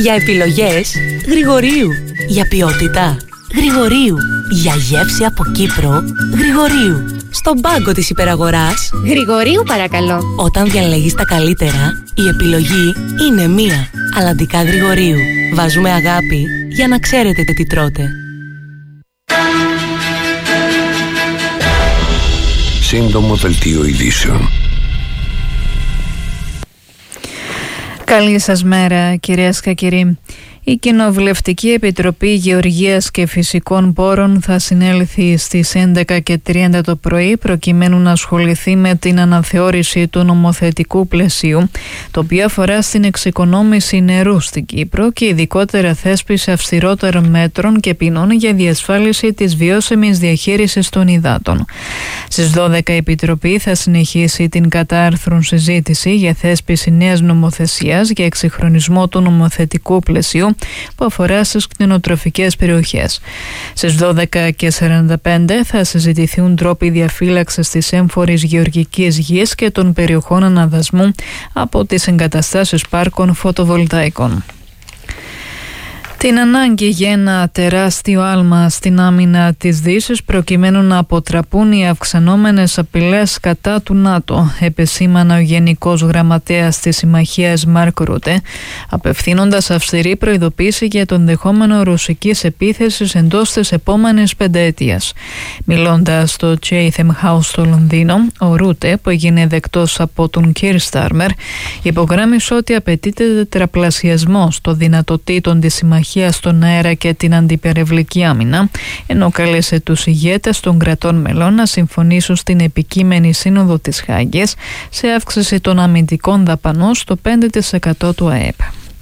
Για επιλογές Γρηγορείου. Για ποιότητα Γρηγορείου. Για γεύση από Κύπρο Γρηγορείου. Στον πάγκο της υπεραγοράς Γρηγορείου παρακαλώ. Όταν διαλέγεις τα καλύτερα, η επιλογή είναι μία. Αλλαντικά Γρηγορείου. Βάζουμε αγάπη για να ξέρετε τι τρώτε. Σύντομο δελτίο ειδήσεων. Καλή σας μέρα, κυρίες και κύριοι. Η Κοινοβουλευτική Επιτροπή Γεωργίας και Φυσικών Πόρων θα συνέλθει στις 11:30 το πρωί προκειμένου να ασχοληθεί με την αναθεώρηση του νομοθετικού πλαισίου, το οποίο αφορά στην εξοικονόμηση νερού στην Κύπρο και ειδικότερα θέσπιση αυστηρότερων μέτρων και ποινών για διασφάλιση της βιώσιμης διαχείρισης των υδάτων. Στις 12 η Επιτροπή θα συνεχίσει την κατά άρθρων συζήτηση για θέσπιση νέας νομοθεσίας για εξυγχρονισμό του νομοθετικού πλαισίου που αφορά στις κτηνοτροφικές περιοχές. Στις 12:45 θα συζητηθούν τρόποι διαφύλαξης της έμφορης γεωργικής γης και των περιοχών αναδασμού από τις εγκαταστάσεις πάρκων φωτοβολταϊκών. Την ανάγκη για ένα τεράστιο άλμα στην άμυνα της Δύσης προκειμένου να αποτραπούν οι αυξανόμενες απειλές κατά του ΝΑΤΟ, επεσήμανε ο Γενικός Γραμματέας της Συμμαχίας Μάρκ Ρούτε, απευθύνοντας αυστηρή προειδοποίηση για τον ενδεχόμενο ρωσικής επίθεσης εντός της επόμενης πενταετίας. Μιλώντας στο Chatham House στο Λονδίνο, ο Ρούτε, που έγινε δεκτός από τον Κίρ Στάρμερ, υπογράμμισε ότι απαιτείται τετραπλασιασμός των δυνατοτήτων της Συμμαχίας στον αέρα και την αντιπερευλική άμυνα, ενώ κάλεσε τους ηγέτες των κρατών μελών να συμφωνήσουν στην επικείμενη σύνοδο της Χάγης σε αύξηση των αμυντικών δαπανών στο 5% του ΑΕΠ.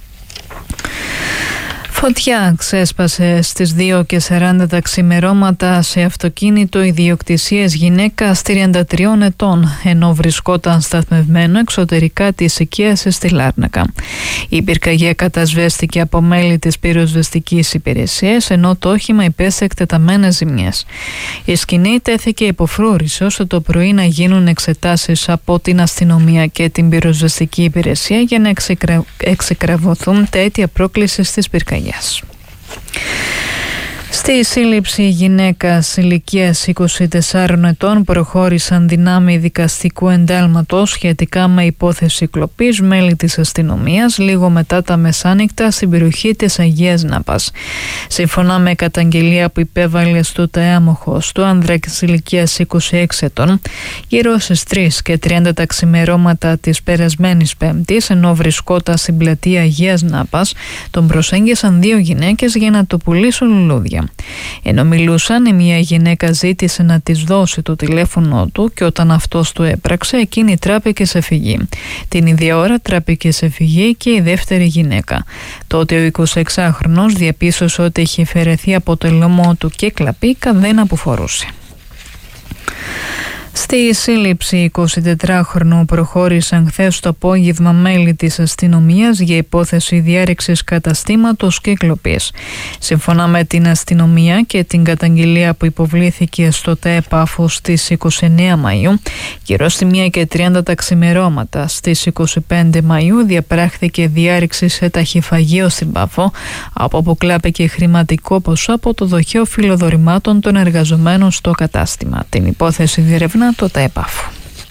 Φωτιά ξέσπασε στις 2:40 τα ξημερώματα σε αυτοκίνητο ιδιοκτησίας γυναίκας 33 ετών, ενώ βρισκόταν σταθμευμένο εξωτερικά της οικίας στη Λάρνακα. Η πυρκαγιά κατασβέστηκε από μέλη της πυροσβεστικής υπηρεσίας, ενώ το όχημα υπέστη εκτεταμένες ζημιές. Η σκηνή τέθηκε υποφρούρηση ώστε το πρωί να γίνουν εξετάσεις από την αστυνομία και την πυροσβεστική υπηρεσία για να εξεκραβωθούν τα αίτια πρόκλησης της πυρκαγιάς. Στη σύλληψη γυναίκας ηλικίας 24 ετών προχώρησαν δυνάμει δικαστικού εντάλματος σχετικά με υπόθεση κλοπής μέλη της αστυνομίας λίγο μετά τα μεσάνυχτα στην περιοχή της Αγίας Νάπας. Σύμφωνα με καταγγελία που υπέβαλε στο ΤΑΕΑΜΟΧΟΣ του άνδρας ηλικίας 26 ετών, γύρω στις 3:30 τα ξημερώματα της περασμένης Πέμπτης, ενώ βρισκόταν στην πλατεία Αγίας Νάπας, τον προσέγγισαν δύο γυναίκες για να του πουλήσουν λουλούδια. Ενώ μιλούσαν, η μία γυναίκα ζήτησε να της δώσει το τηλέφωνο του και όταν αυτός το έπραξε, εκείνη τράπηκε σε φυγή. Την ίδια ώρα τράπηκε σε φυγή και η δεύτερη γυναίκα. Τότε ο 26χρονος διαπίστωσε ότι είχε αφαιρεθεί από το λαιμό του και κλαπίκα δεν αποφορούσε. Στη σύλληψη 24χρονου προχώρησαν χθες το απόγευμα μέλη της αστυνομίας για υπόθεση διάρρηξης καταστήματος και κλοπής. Σύμφωνα με την αστυνομία και την καταγγελία που υποβλήθηκε στο ΤΑΕΠΑΦΟ στις 29 Μαΐου, γύρω στη 1:30 τα ξημερώματα στις 25 Μαΐου διαπράχθηκε διάρρηξη σε ταχυφαγείο στην Πάφο, από όπου κλάπηκε χρηματικό ποσό από το δοχείο φιλοδορημάτων των εργαζομένων στο κατάστημα. Την υπόθεση διερευνά το ΤΑΕΠΑΦΟ.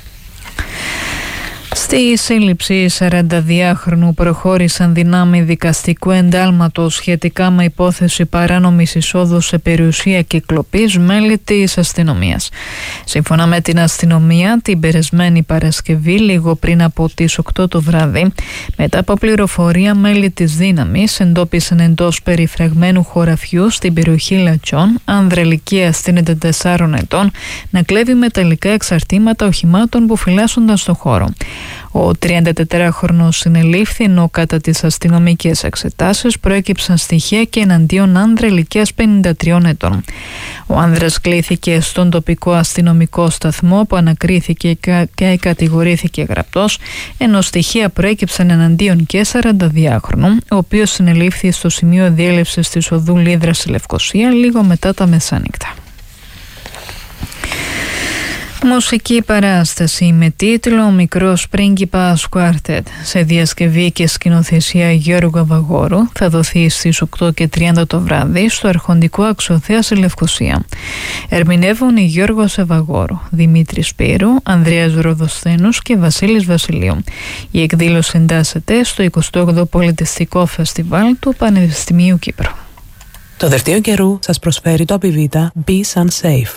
Στη σύλληψη 42χρονου προχώρησαν δυνάμει δικαστικού εντάλματος σχετικά με υπόθεση παράνομης εισόδου σε περιουσία και κλοπής μέλη της αστυνομίας. Σύμφωνα με την αστυνομία, την περασμένη Παρασκευή, λίγο πριν από τις 8 το βράδυ, μετά από πληροφορία μέλη της δύναμης, εντόπισαν εντός περιφραγμένου χωραφιού στην περιοχή Λατσιών άνδρα ηλικίας 34 ετών να κλέβει μεταλλικά εξαρτήματα οχημάτων που φυλάσσονταν στο χώρο. Ο 34χρονος συνελήφθη, ενώ κατά τις αστυνομικές εξετάσεις προέκυψαν στοιχεία και εναντίον άνδρα ηλικίας 53 ετών. Ο άνδρας κλήθηκε στον τοπικό αστυνομικό σταθμό που ανακρίθηκε και κατηγορήθηκε γραπτός, ενώ στοιχεία προέκυψαν εναντίον και 42χρονου, ο οποίος συνελήφθη στο σημείο διέλευσης της οδού Λίδρα στη Λευκοσία λίγο μετά τα μεσάνυχτα. Μουσική παράσταση με τίτλο «Ο Μικρός Πρίγκιπας Κουάρτετ» σε διασκευή και σκηνοθεσία Γιώργου Αβαγόρου θα δοθεί στις 8:30 το βράδυ στο Αρχοντικό Αξιοθέα στη Λευκοσία. Ερμηνεύουν οι Γιώργος Αβαγόρου, Δημήτρης Σπύρου, Ανδρέας Ροδοσθένους και Βασίλης Βασιλείου. Η εκδήλωση εντάσσεται στο 28ο Πολιτιστικό Φεστιβάλ του Πανεπιστημίου Κύπρου. Το δελτίο καιρού σας προσφέρει το Απιβίτα Be Sunsafe.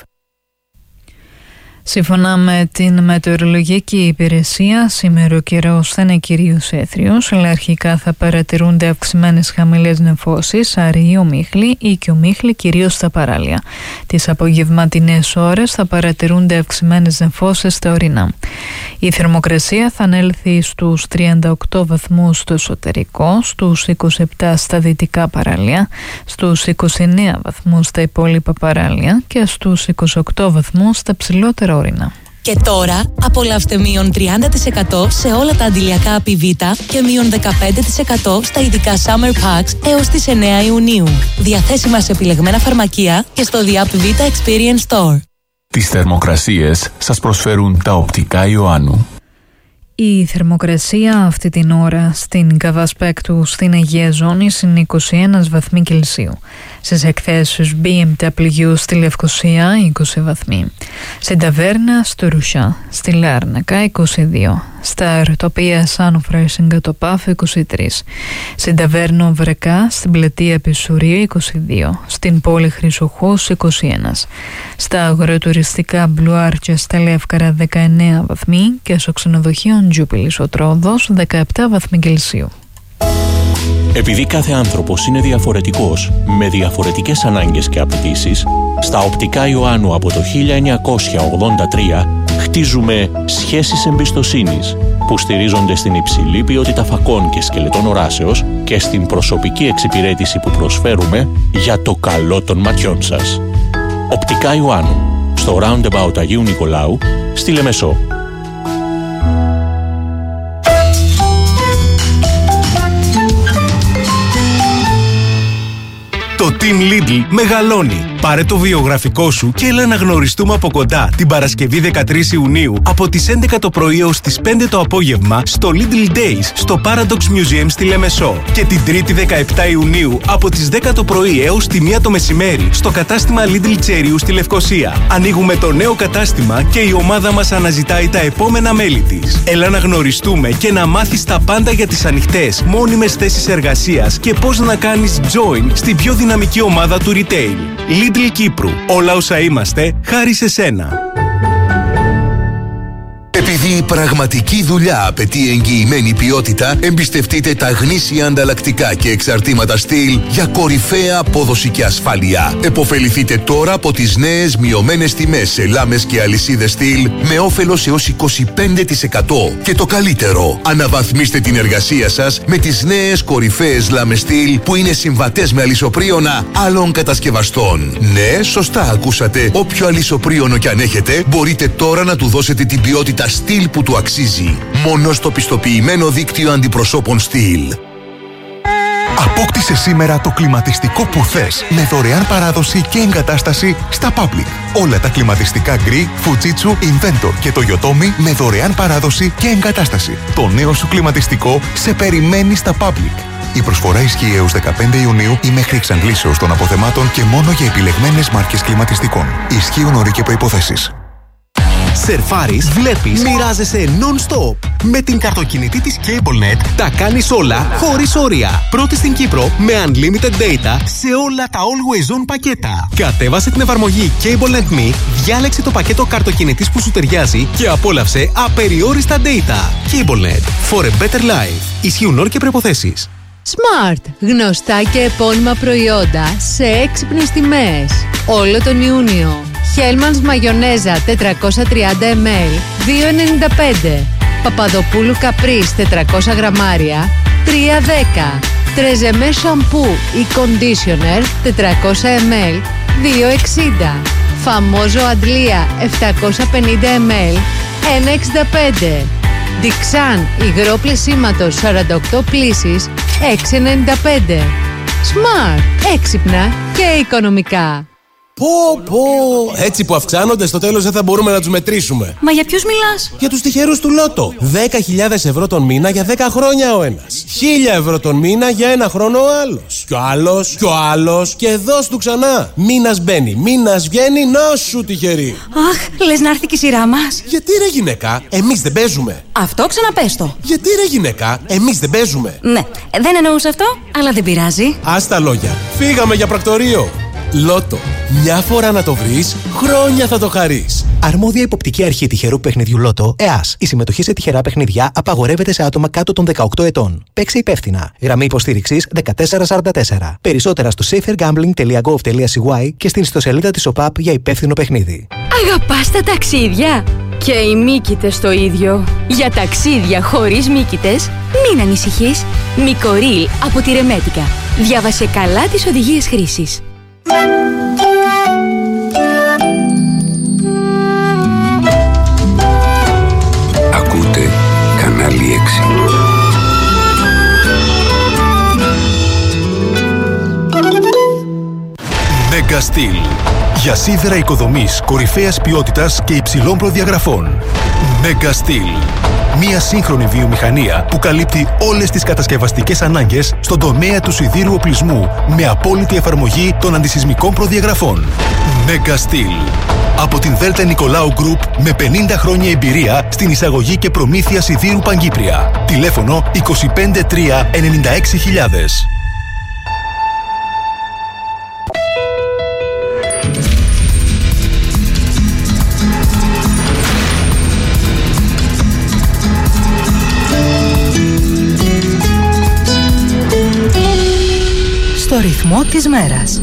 Σύμφωνα με την μετεωρολογική υπηρεσία, σήμερα ο καιρός θα είναι κυρίως έθριος, αλλά αρχικά θα παρατηρούνται αυξημένες χαμηλές νεφώσεις, αραιή ομίχλη ή και ομίχλη κυρίως στα παράλια. Τις απογευματινές ώρες θα παρατηρούνται αυξημένες νεφώσεις στα ορεινά. Η θερμοκρασία θα ανέλθει στους 38 βαθμούς στο εσωτερικό, στους 27 στα δυτικά παράλια, στους 29 βαθμούς στα υπόλοιπα παράλια και στους 28 βαθμούς στα ψηλότερα ορεινά. Και τώρα απολαύστε μείον 30% σε όλα τα αντιλιακά Απιβίτα και μείον 15% στα ειδικά Summer Packs έως τις 9 Ιουνίου. Διαθέσιμα σε επιλεγμένα φαρμακεία και στο The Apivita Experience Store. Τις θερμοκρασίες σας προσφέρουν τα οπτικά Ιωάννου. Η θερμοκρασία αυτή την ώρα στην Καβασπέκτου στην Αγία Ζώνη είναι 21 βαθμοί Κελσίου. Στις εκθέσεις BMW στη Λευκοσία 20 βαθμοί. Στην Ταβέρνα στο Ρουσιά, στη Λάρνακα 22. Στα Αρτοπία Σάνουφρα Συγκατοπάφ 23. Στην Ταβέρνα Βρεκά στην Πλατεία Πισουρίου 22. Στην πόλη Χρυσοχούς 21. Στα αγροτουριστικά Μπλουάρτια στα Λεύκαρα 19 βαθμοί και στο ξενοδοχείο Τζούπιλης ο Τρόδος 17 βαθμοί Κελσίου. Επειδή κάθε άνθρωπος είναι διαφορετικός, με διαφορετικές ανάγκες και απαιτήσεις, στα οπτικά Ιωάννου από το 1983 χτίζουμε σχέσεις εμπιστοσύνης που στηρίζονται στην υψηλή ποιότητα φακών και σκελετών οράσεως και στην προσωπική εξυπηρέτηση που προσφέρουμε για το καλό των ματιών σας. Οπτικά Ιωάννου, στο Roundabout Αγίου Νικολάου, στη Λεμεσό. Το Team Lidl μεγαλώνει. Πάρε το βιογραφικό σου και έλα να γνωριστούμε από κοντά την Παρασκευή 13 Ιουνίου από τις 11 το πρωί έως τις 5 το απόγευμα στο Lidl Days στο Paradox Museum στη Λεμεσό και την Τρίτη 17 Ιουνίου από τις 10 το πρωί έως τη 1 το μεσημέρι στο κατάστημα Lidl Τσέριου στη Λευκοσία. Ανοίγουμε το νέο κατάστημα και η ομάδα μας αναζητάει τα επόμενα μέλη της. Έλα να γνωριστούμε και να μάθεις τα πάντα για τις ανοιχτές, μόνιμες θέσεις εργασίας και πώς να κάνεις join στην πιο δυναμική ομάδα του retail. Lidl Κύπρου. Όλα όσα είμαστε, χάρη σε σένα. Επειδή η πραγματική δουλειά απαιτεί εγγυημένη ποιότητα, εμπιστευτείτε τα γνήσια ανταλλακτικά και εξαρτήματα στυλ για κορυφαία απόδοση και ασφάλεια. Εποφεληθείτε τώρα από τις νέες μειωμένες τιμές σε λάμες και αλυσίδες στυλ με όφελος έως 25%. Και το καλύτερο, αναβαθμίστε την εργασία σας με τις νέες κορυφαίες λάμες στυλ που είναι συμβατές με αλυσοπρίωνα άλλων κατασκευαστών. Ναι, σωστά ακούσατε. Όποιο αλυσοπρίωνο κι αν έχετε, μπορείτε τώρα να του δώσετε την ποιότητα στυλ που του αξίζει. Μόνο στο πιστοποιημένο δίκτυο αντιπροσώπων στυλ. Απόκτησε σήμερα το κλιματιστικό που θες με δωρεάν παράδοση και εγκατάσταση στα Public. Όλα τα κλιματιστικά Γκρι, Fujitsu, Inventor και το Yotomi με δωρεάν παράδοση και εγκατάσταση. Το νέο σου κλιματιστικό σε περιμένει στα Public. Η προσφορά ισχύει έως 15 Ιουνίου ή μέχρι εξαντλήσεως των αποθεμάτων και μόνο για επιλεγμένες μάρκες κλιματιστικών. Ισχύουν όροι και προϋποθέσεις. Σερφάρεις, βλέπεις, μοιράζεσαι non-stop. Με την καρτοκινητή της CableNet τα κάνεις όλα χωρίς όρια. Πρώτη στην Κύπρο με unlimited data σε όλα τα Always On πακέτα. Κατέβασε την εφαρμογή CableNet Me, διάλεξε το πακέτο καρτοκινητής που σου ταιριάζει και απόλαυσε απεριόριστα data. CableNet. For a better life. Ισχύουν όροι και προϋποθέσεις. Smart. Γνωστά και επώνυμα προϊόντα σε έξυπνες τιμές. Όλο τον Ιούνιο. Hellmann's μαγιονέζα 430 ml 2,95. Παπαδοπούλου Καπρίς 400 γραμμάρια 3,10. Τρεζεμέ σαμπού ή conditioner 400 ml 2,60. Φαμόζο Αντλία 750 ml 1,65. Διξάν υγρό πλυσίματος 48 πλύσεις 6,95. Smart. Έξυπνα και οικονομικά. Πω, έτσι που αυξάνονται στο τέλος δεν θα μπορούμε να τους μετρήσουμε. Μα για ποιους μιλάς? Για τους τυχερούς του Λότο. 10.000 ευρώ τον μήνα για 10 χρόνια ο ένας. 1.000 ευρώ τον μήνα για ένα χρόνο ο άλλος. Κι ο άλλος, κι ο άλλος και δώσ' του ξανά. Μήνας μπαίνει, μήνας βγαίνει, να σου τυχερή. Αχ, λες να έρθει και η σειρά μας. Γιατί ρε γυναίκα, εμείς δεν παίζουμε. Αυτό ξαναπες το. Γιατί ρε γυναίκα, εμείς δεν παίζουμε. Ναι, δεν εννοούσα αυτό, αλλά δεν πειράζει. Ας τα λόγια, φύγαμε για πρακτορείο. Λότο. Μια φορά να το βρεις, χρόνια θα το χαρείς. Αρμόδια υποπτική αρχή τυχερού παιχνιδιού Λότο, ΕΑΣ. Η συμμετοχή σε τυχερά παιχνιδιά απαγορεύεται σε άτομα κάτω των 18 ετών. Παίξε υπεύθυνα. Γραμμή υποστήριξης 1444. Περισσότερα στο safergambling.gov.cy και στην ιστοσελίδα της ΟΠΑΠ για υπεύθυνο παιχνίδι. Αγαπάς τα ταξίδια? Και οι μύκητες το ίδιο. Για ταξίδια χωρίς μύκητες, μην ανησυχείς. Μικορίλ από τη Ρεμέτικα. Διάβασε καλά τις οδηγίες χρήσης. Ακούτε κανάλι 6. Mega Steel. Για σίδερα οικοδομής κορυφαίας ποιότητας και υψηλών προδιαγραφών. Mega Steel. Μια σύγχρονη βιομηχανία που καλύπτει όλες τις κατασκευαστικές ανάγκες στον τομέα του σιδήρου οπλισμού με απόλυτη εφαρμογή των αντισυσμικών προδιαγραφών. Mega Steel. Από την Δέλτα Νικολάου Group με 50 χρόνια εμπειρία στην εισαγωγή και προμήθεια σιδήρου Παγκύπρια. Τηλέφωνο 253 96.000. Στο ρυθμό της μέρας.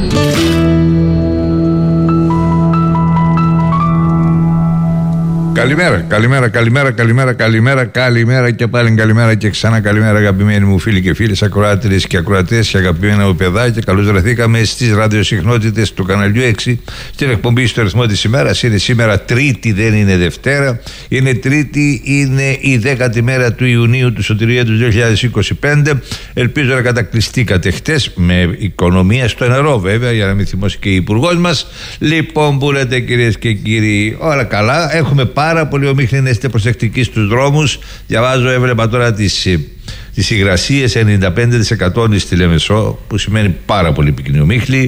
Καλημέρα και πάλι καλημέρα και ξανά καλημέρα, αγαπημένοι μου φίλοι και φίλες, ακροάτριες και ακροατές και αγαπημένα μου παιδάκια. Καλώς βρεθήκαμε στις ραδιοσυχνότητες του καναλιού 6 στην εκπομπή στο ρυθμό της ημέρας. Είναι σήμερα Τρίτη, δεν είναι Δευτέρα. Είναι Τρίτη, είναι η 10η μέρα του Ιουνίου του Σωτηρία του 2025. Ελπίζω να κατακλειστήκατε χτες με οικονομία στο νερό, βέβαια, για να μην θυμώσει και η υπουργός μας. Λοιπόν, που λέτε, κυρίες και κύριοι, όλα καλά. Έχουμε πάρα πολύ ομίχλη, να είστε προσεκτικοί στους δρόμους. Διαβάζω, έβλεπα τώρα τις υγρασίες 95% στη Λεμεσό, που σημαίνει πάρα πολύ πυκνή ομίχλη.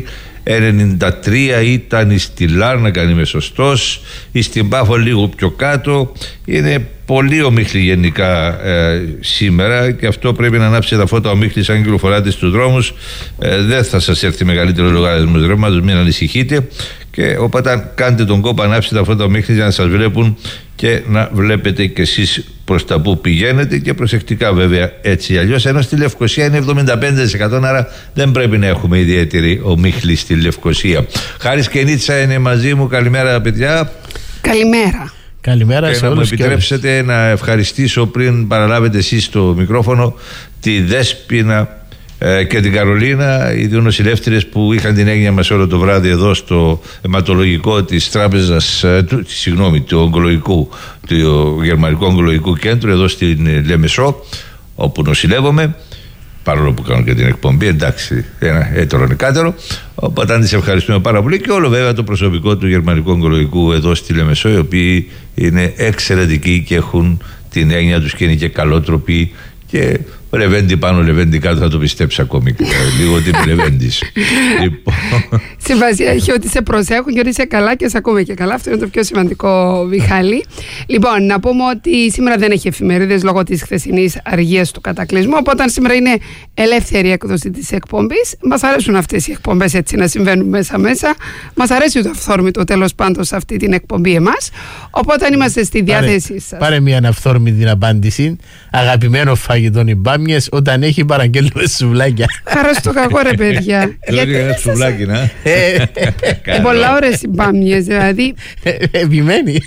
93 ήταν η στη Λάρνακα, αν είμαι σωστός, ή στην Πάφο λίγο πιο κάτω. Είναι πολύ ομίχλη γενικά σήμερα, και αυτό πρέπει να ανάψει τα φώτα ομίχλη σαν κυκλοφοράτε στους δρόμους. Δεν θα σας έρθει μεγαλύτερο λογαριασμός ρεύματος, μην ανησυχείτε. Και οπότε κάντε τον κόπο, ανάψτε τα φώτα ομίχλη για να σας βλέπουν και να βλέπετε κι εσείς προς τα που πηγαίνετε, και προσεκτικά βέβαια, έτσι αλλιώς. Ενώ στη Λευκοσία είναι 75%, άρα δεν πρέπει να έχουμε ιδιαίτερη ομίχλη στη Λευκοσία. Χάρης και Νίτσα είναι μαζί μου. Καλημέρα, παιδιά. Καλημέρα. Καλημέρα σε όλους. Να μου επιτρέψετε να ευχαριστήσω, πριν παραλάβετε εσείς το μικρόφωνο, τη Δέσποινα και την Καρολίνα, οι δύο νοσηλεύτριες που είχαν την έγνοια μας όλο το βράδυ εδώ στο αιματολογικό της τράπεζας, του ογκολογικού, του Γερμανικού Ογκολογικού Κέντρου εδώ στην Λεμεσό, όπου νοσηλεύομαι, παρόλο που κάνω και την εκπομπή, εντάξει, ένα έτερο νεκάτερο. Οπότε αν τις ευχαριστούμε πάρα πολύ, και όλο βέβαια το προσωπικό του Γερμανικού Ογκολογικού εδώ στη Λεμεσό, οι οποίοι είναι εξαιρετικοί και έχουν την έννοια τους και είναι και καλότροποι, και Λεβέντη πάνω, Λεβέντη κάτω, θα το πιστέψει ακόμη λίγο ότι είναι Λεβέντης. Σημασία έχει ότι σε προσέχουν και ότι είσαι καλά και σε ακούμε και καλά. Αυτό είναι το πιο σημαντικό, Μιχάλη. Λοιπόν, να πούμε ότι σήμερα δεν έχει εφημερίδες λόγω της χθεσινής αργίας του κατακλυσμού. Οπότε σήμερα είναι ελεύθερη έκδοση της εκπομπής. Μας αρέσουν αυτές οι εκπομπές έτσι να συμβαίνουν μέσα-μέσα. Μας αρέσει το αυθόρμητο τέλος πάντων σε αυτή την εκπομπή εμάς. Οπότε αν είμαστε στη διάθεσή σας. Πάρε μια αυθόρμητη απάντηση. Αγαπημένο φαγητό οι μπάμιες, όταν έχει παραγγέλνουμε σουβλάκια. Χαρά στο κακό, ρε παιδιά. Γιατί ένα σουβλάκι, να. Πολλά ώρες οι μπάμιες, δηλαδή. Επιμένει.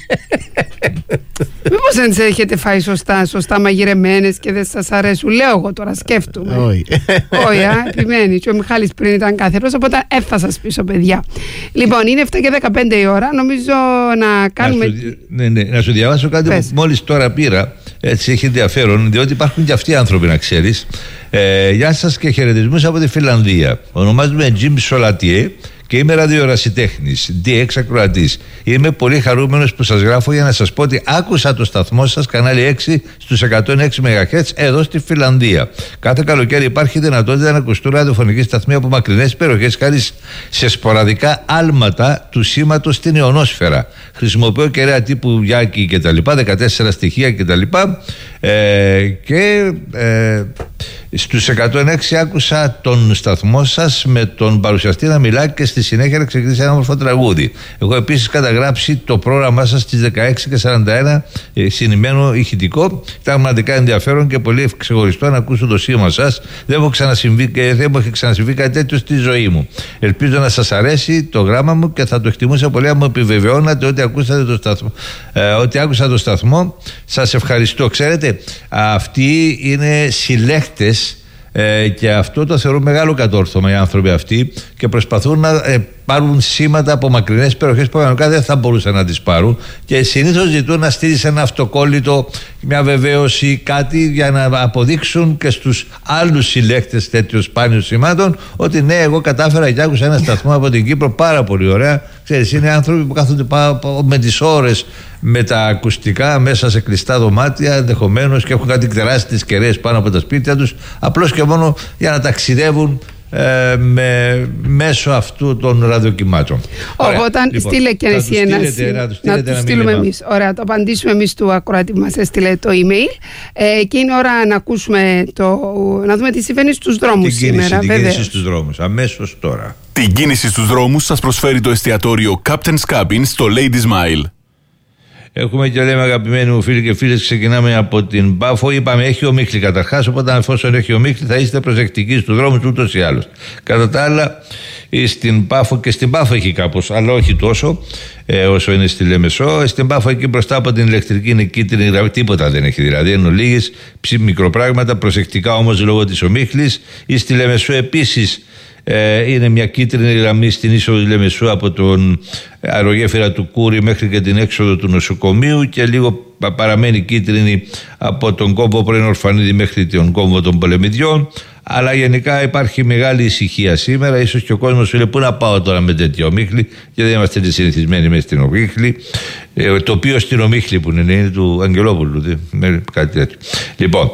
Μήπως δεν τις έχετε φάει σωστά μαγειρεμένες και δεν σας αρέσουν? Λέω εγώ τώρα, σκέφτομαι. Όχι, επιμένει. Και ο Μιχάλης πριν ήταν κάθερος, οπότε θα σας πείσω, παιδιά. Λοιπόν, είναι 7 και 15 η ώρα. Νομίζω να κάνουμε. Να σου διαβάσω κάτι που μόλις τώρα πήρα. Έτσι έχει ενδιαφέρον, διότι υπάρχουν και αυτοί οι άνθρωποι, να ξέρεις. Γεια σας και χαιρετισμούς από τη Φιλανδία. Ονομάζομαι Jim Solatier και είμαι ραδιορασιτέχνης, DX ακροατής. Είμαι πολύ χαρούμενος που σας γράφω για να σας πω ότι άκουσα το σταθμό σας, κανάλι 6 στους 106 MHz εδώ στη Φιλανδία. Κάθε καλοκαίρι υπάρχει δυνατότητα να ακουστούν ραδιοφωνικοί σταθμοί από μακρινές περιοχές χάρη σε σποραδικά άλματα του σήματος στην αιωνόσφαιρα. Χρησιμοποιώ κεραία τύπου Γιάκη κτλ. 14 στοιχεία κτλ. Στους 106 άκουσα τον σταθμό σας με τον παρουσιαστή να μιλά και στη συνέχεια να ξεκινήσει ένα όμορφο τραγούδι. Εγώ επίσης καταγράψει το πρόγραμμά σας στις 16:41 συνημμένο ηχητικό. Ήταν πραγματικά ενδιαφέρον και πολύ ξεχωριστό να ακούσω το σήμα σας. Δεν μου έχει ξανασυμβεί κάτι τέτοιο στη ζωή μου. Ελπίζω να σας αρέσει το γράμμα μου και θα το εκτιμούσα πολύ αν μου επιβεβαιώνατε ότι άκουσα το σταθμό. Σας ευχαριστώ. Ξέρετε, αυτοί είναι συλλέκτες και αυτό το θεωρούν μεγάλο κατόρθωμα οι άνθρωποι αυτοί και προσπαθούν να πάρουν σήματα από μακρινές περιοχές που κανονικά δεν θα μπορούσαν να τις πάρουν και συνήθως ζητούν να στείλεις ένα αυτοκόλλητο, μια βεβαίωση, κάτι για να αποδείξουν και στους άλλους συλλέκτες τέτοιων σπάνιων σημάτων ότι ναι, εγώ κατάφερα και άκουσα ένα σταθμό από την Κύπρο πάρα πολύ ωραία. Ξέρεις, είναι άνθρωποι που κάθονται με τις ώρες με τα ακουστικά μέσα σε κλειστά δωμάτια ενδεχομένως και έχουν κάτι τεράστιες κεραίες πάνω από τα σπίτια τους απλώς και μόνο για να ταξιδεύουν μέσω αυτού των ραδιοκυμάτων. Όταν λοιπόν, στείλε και εσύ να του στείλουμε εμείς. Ωραία, το απαντήσουμε εμείς του ακροατή που μας έστειλε το email και είναι ώρα να ακούσουμε να δούμε τι συμβαίνει στους δρόμους σήμερα. Την κίνηση στους δρόμους, αμέσως τώρα. Την κίνηση στους δρόμους σας προσφέρει το εστιατόριο Captain's Cabin στο Lady Smile. Έχουμε και λέμε αγαπημένοι μου φίλοι και φίλες, ξεκινάμε από την Πάφο. Είπαμε έχει ομίχλη καταρχάς, οπότε εφόσον έχει ομίχλη θα είστε προσεκτικοί στους δρόμους ούτως ή άλλως. Κατά τα άλλα, στην Πάφο και στην Πάφο έχει κάπως, αλλά όχι τόσο όσο είναι στη Λεμεσό. Στην Πάφο εκεί μπροστά από την ηλεκτρική είναι κίτρινη γραμμή, τίποτα δεν έχει δηλαδή, είναι λίγες μικροπράγματα, προσεκτικά όμως λόγω της ομίχλης. Ή στη Λεμεσό επίσης είναι μια κίτρινη γραμμή στην είσοδο της Λεμεσού από τον αερογέφυρα του Κούρη μέχρι και την έξοδο του νοσοκομείου και λίγο παραμένει κίτρινη από τον κόμβο πρώην Ορφανίδη μέχρι τον κόμβο των Πολεμιδιών. Αλλά γενικά υπάρχει μεγάλη ησυχία σήμερα. Ίσως και ο κόσμος λέει πού να πάω τώρα με τέτοια ομίχλη, και δεν είμαστε συνηθισμένοι μέσα στην ομίχλη. Το οποίο στην ομίχλη που είναι του Αγγελόπουλου, κάτι τέτοιο. Λοιπόν,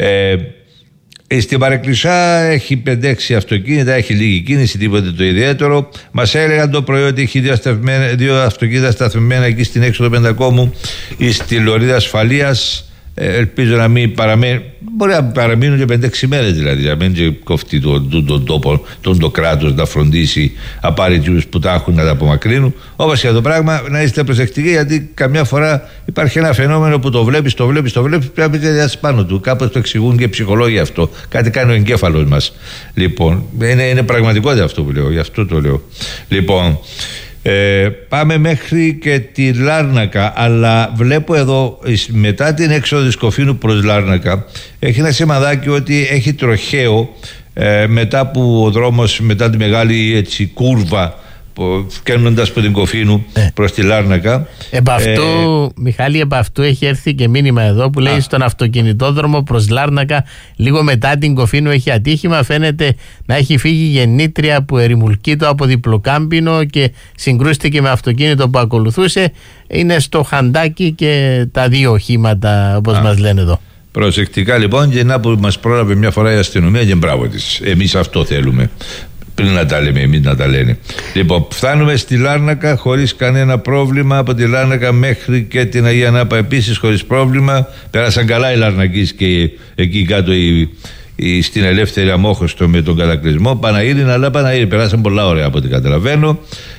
στην Παρεκκλησιά έχει 5-6 αυτοκίνητα, έχει λίγη κίνηση, τίποτε το ιδιαίτερο. Μας έλεγαν το πρωί ότι έχει δύο αυτοκίνητα σταθμισμένα εκεί στην έξοδο Πεντακόμου ή στη Λωρίδα Ασφαλείας. Ελπίζω να μην παραμένει. Μπορεί να παραμείνουν και 5-6 μέρες δηλαδή, να μην κοφτεί τον τόπο, το κράτος να φροντίσει απαραίτητους που τα έχουν να τα απομακρύνουν. Όπως και το πράγμα, να είστε προσεκτικοί, γιατί καμιά φορά υπάρχει ένα φαινόμενο που το βλέπεις, πρέπει να πείτε διάσει πάνω του. Κάπως το εξηγούν και ψυχολόγοι αυτό. Κάτι κάνει ο εγκέφαλος μας. Λοιπόν, είναι πραγματικότητα αυτό που λέω, γι' αυτό το λέω. Λοιπόν. Πάμε μέχρι και τη Λάρνακα, αλλά βλέπω εδώ μετά την έξοδο της Κοφίνου προς Λάρνακα έχει ένα σημαδάκι ότι έχει τροχαίο μετά που ο δρόμος, μετά τη μεγάλη έτσι, κούρβα φτιάχνοντας από την Κοφίνου προς τη Λάρνακα. Μιχάλη, επ' αυτού έχει έρθει και μήνυμα εδώ που λέει στον αυτοκινητόδρομο προς Λάρνακα λίγο μετά την Κοφίνου έχει ατύχημα. Φαίνεται να έχει φύγει γεννήτρια που ερημουλκείτο από διπλοκάμπινο και συγκρούστηκε με αυτοκίνητο που ακολουθούσε. Είναι στο χαντάκι και τα δύο οχήματα όπως μας λένε εδώ. Προσεκτικά λοιπόν, και να που μας πρόλαβε μια φορά η αστυνομία και μπράβο της. Εμείς αυτό θέλουμε. Πριν να τα λέμε εμείς να τα λένε. Λοιπόν, φτάνουμε στη Λάρνακα χωρίς κανένα πρόβλημα. Από τη Λάρνακα μέχρι και την Αγία Νάπα επίσης χωρίς πρόβλημα. Πέρασαν καλά οι Λαρνακείς και εκεί κάτω στην Ελεύθερη Αμόχωστο με τον κατακλυσμό. Παναγύριν, αλλά Παναγύριν περάσαν πολλά ωραία από ό,τι καταλαβαίνω.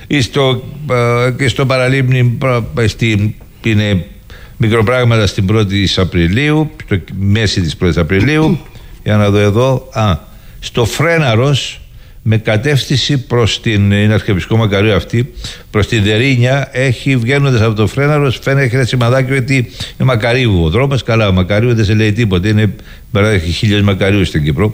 Και στο Παραλίμνη είναι μικροπράγματα στην 1η Απριλίου, στο μέση της 1ης Απριλίου. Για να δω εδώ. Στο Φρέναρος με κατεύθυνση προς την, είναι Αρχιεπισκό Μακαρίου αυτή, προς την Δερίνια, έχει βγαίνοντας από το Φρέναρος, φαίνεται ένα σημαδάκι ότι είναι Μακαρίου ο δρόμος. Καλά, ο Μακαρίου δεν σε λέει τίποτα, έχει 1000 Μακαρίου στην Κύπρο.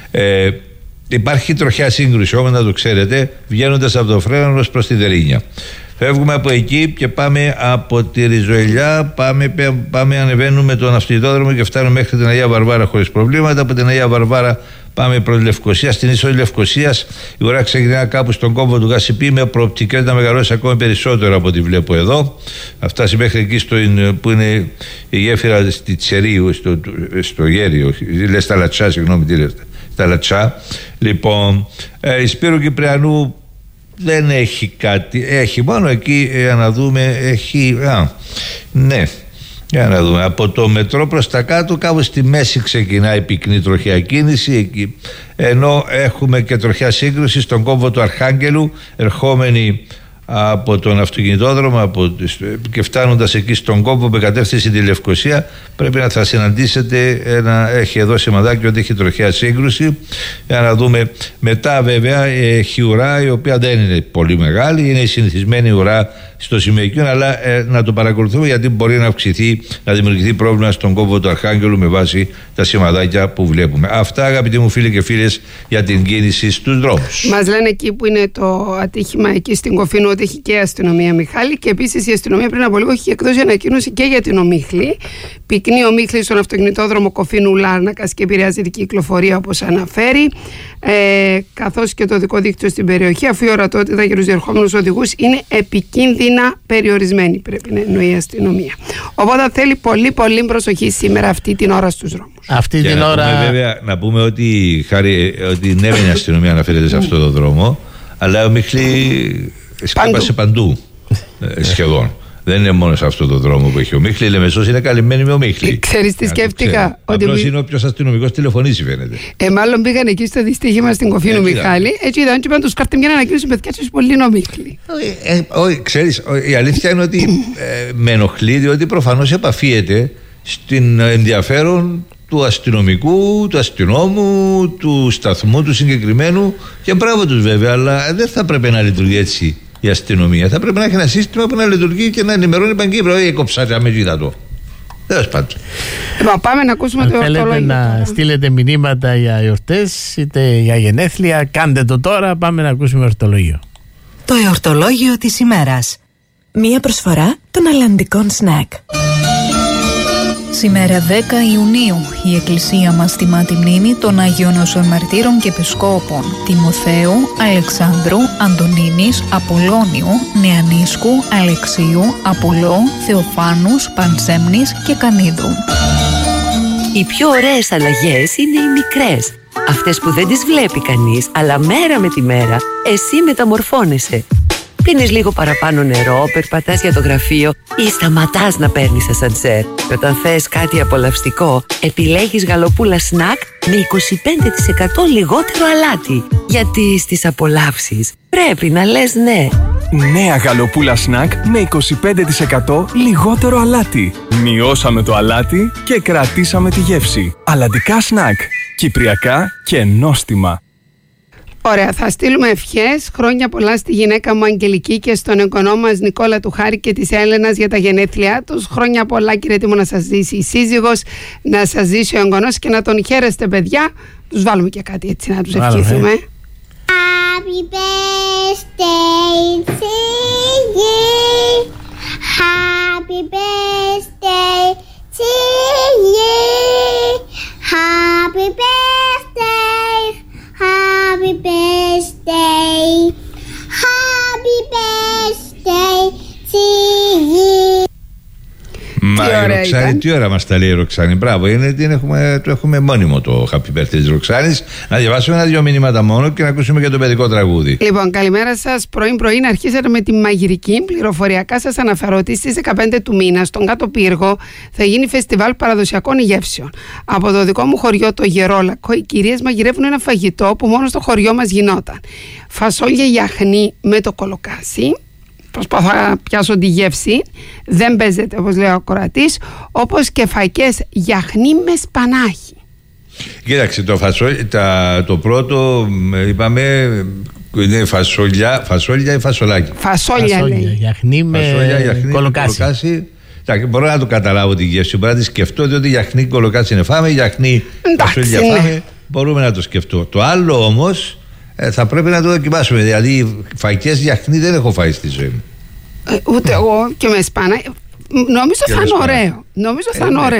Υπάρχει τροχιά σύγκρουση όμως, να το ξέρετε, βγαίνοντας από το Φρέναρος προς τη Δερίνια. Φεύγουμε από εκεί και πάμε από τη Ριζοελιά, ανεβαίνουμε τον αυτοκινητόδρομο και φτάνουμε μέχρι την Αγία Βαρβάρα χωρίς προβλήματα. Από την Αγία Βαρβάρα Πάμε προς Λευκοσία. Στην είσοδο Λευκοσίας η ουρά ξεκινά κάπου στον κόμβο του Γασιπί με προοπτικές να μεγαλώσει ακόμη περισσότερο από ό,τι βλέπω εδώ. Θα φτάσει μέχρι εκεί που είναι η γέφυρα στη Τσερίου, στο Γέριο, λέει στα Λατσά, συγγνώμη, τι λέτε, στα Λατσά. Λοιπόν, η Σπύρου Κυπριανού δεν έχει κάτι, έχει μόνο εκεί, για να δούμε, έχει, ναι. Για να δούμε. Από το μετρό προς τα κάτω, κάπου στη μέση ξεκινάει πυκνή τροχιά κίνηση εκεί. Ενώ έχουμε και τροχιά σύγκρουση στον κόμβο του Αρχάγγελου, ερχόμενοι από τον αυτοκινητόδρομο και φτάνοντας εκεί στον κόμβο με κατεύθυνση τη Λευκοσία, πρέπει να θα συναντήσετε έχει εδώ σημαδάκι ότι έχει τροχιά σύγκρουση. Για να δούμε. Μετά βέβαια έχει ουρά η οποία δεν είναι πολύ μεγάλη, είναι η συνηθισμένη ουρά στο σημείο εκείνο, αλλά να το παρακολουθούμε γιατί μπορεί να αυξηθεί, να δημιουργηθεί πρόβλημα στον κόμβο του Αρχάγγελου με βάση τα σημαδάκια που βλέπουμε. Αυτά, αγαπητοί μου φίλοι και φίλες, για την κίνηση στους δρόμους. Μας λένε εκεί που είναι το ατύχημα, εκεί στην Κοφίνου, ότι έχει και η αστυνομία, Μιχάλη, και επίσης η αστυνομία πριν από λίγο έχει εκδώσει ανακοίνωση και για την ομίχλη. Πυκνή ομίχλη στον αυτοκινητόδρομο Κοφίνου Λάρνακας και επηρεάζει την κυκλοφορία, όπως αναφέρει, καθώς και το οδικό δίκτυο στην περιοχή, αφού η ορατότητα για τους διερχόμενους οδηγούς είναι επικίνδυνα περιορισμένη, πρέπει να εννοεί η αστυνομία. Οπότε θέλει πολύ πολύ προσοχή σήμερα αυτή την ώρα στους δρόμους. Αυτή την ώρα. Πούμε, βέβαια, να πούμε ότι ναι, η αστυνομία αναφέρεται σε αυτό το δρόμο, αλλά ο Μίχλη σκέπασε παντού σχεδόν. Δεν είναι μόνο σε αυτό το δρόμο που έχει ο Μίχλη. Η Λεμεσός είναι καλυμμένη με ο Μίχλη. Ξέρεις τι σκέφτηκα? Απλώς είναι όποιος αστυνομικός τηλεφωνήσει, φαίνεται. Μάλλον πήγαν εκεί στο δυστύχημα στην Κοφίνου, Μιχάλη. Έτσι είδαν και είπαν τους κάρτε μια ανακοίνωση, παιδιά, τους πολύ είναι ο Μίχλη. Όχι, ξέρεις, η αλήθεια είναι ότι με ενοχλεί, διότι προφανώς επαφίεται στην ενδιαφέρον του αστυνομικού, του αστυνόμου, του σταθμού του συγκεκριμένου, και μπράβο τους βέβαια, αλλά δεν θα πρέπει να λειτουργεί έτσι η αστυνομία. Θα πρέπει να έχει ένα σύστημα που να λειτουργεί και να ενημερώνει Παγκύπρο. Κόψατε αμέσως το. Τέλος πάντων. Πάμε να ακούσουμε το εορτολόγιο. Θέλετε να στείλετε μηνύματα για εορτές είτε για γενέθλια, κάντε το τώρα. Πάμε να ακούσουμε εορτολόγιο. Το εορτολόγιο της ημέρας. Μία προσφορά των αλλαντικών σνακ. Σήμερα 10 Ιουνίου η Εκκλησία μας τιμά τη μνήμη των Αγίων Όσων Μαρτύρων και Επισκόπων Τιμοθέου, Αλεξάνδρου, Αντωνίνης, Απολλώνιου, Νεανίσκου, Αλεξίου, Απολώ, Θεοφάνους, Πανσέμνης και Κανίδου. Οι πιο ωραίες αλλαγές είναι οι μικρές. Αυτές που δεν τις βλέπει κανείς, αλλά μέρα με τη μέρα εσύ μεταμορφώνεσαι. Πίνεις λίγο παραπάνω νερό, περπατάς για το γραφείο ή σταματάς να παίρνεις ασανσέρ. Και όταν θες κάτι απολαυστικό, επιλέγεις γαλοπούλα σνακ με 25% λιγότερο αλάτι. Γιατί στις απολαύσεις πρέπει να λες ναι. Νέα γαλοπούλα σνακ με 25% λιγότερο αλάτι. Μειώσαμε το αλάτι και κρατήσαμε τη γεύση. Αλλαντικά σνακ. Κυπριακά και νόστιμα. Ωραία, θα στείλουμε ευχές. Χρόνια πολλά στη γυναίκα μου Αγγελική και στον εγγονό μας Νικόλα του Χάρη και της Έλενας για τα γενέθλιά τους. Χρόνια πολλά, κύριε Τίμου, να σας ζήσει η σύζυγος, να σας ζήσει ο εγγονός και να τον χαίρεστε, παιδιά. Τους βάλουμε και κάτι έτσι να τους ευχηθούμε. Happy birthday to you. Happy birthday to you. Happy birthday. Happy birthday. Happy birthday to you. Μα η Ροξάνη, τι ώρα μας τα λέει η Ροξάνη. Μπράβο, είναι ότι το έχουμε μόνιμο το Happy Birthday της Ροξάνης. Να διαβάσουμε ένα-δυο μηνύματα μόνο και να ακούσουμε και το παιδικό τραγούδι. Λοιπόν, καλημέρα σας. Πρωί να αρχίσετε με τη μαγειρική. Πληροφοριακά σας αναφέρω ότι στις 15 του μήνα στον Κάτω Πύργο θα γίνει φεστιβάλ παραδοσιακών γεύσεων. Από το δικό μου χωριό, το Γερόλακο, οι κυρίες μαγειρεύουν ένα φαγητό που μόνο στο χωριό μας γινόταν. Φασόλια γιαχνί με το κολοκάσι. Προσπαθώ να πιάσω τη γεύση. Δεν παίζεται, όπως λέει ο ακροατής. Όπως και φακές γιαχνί με σπανάχι. Κοίταξε, το πρώτο είπαμε είναι φασόλια ή φασολάκι. Φασόλια λέει. Γιαχνί με κολοκάσι. Μπορώ να το καταλάβω τη γεύση. Μπορώ να τη σκεφτώ, διότι γιαχνί κολοκάσι είναι φάμε, γιαχνί φασόλια φάμε. Μπορούμε να το σκεφτώ. Το άλλο όμως θα πρέπει να το δοκιμάσουμε. Δηλαδή, φακές γιαχνί δεν έχω φάει στη ζωή μου. Ούτε εγώ, και με σπάνα. Νομίζω θα είναι ωραίο.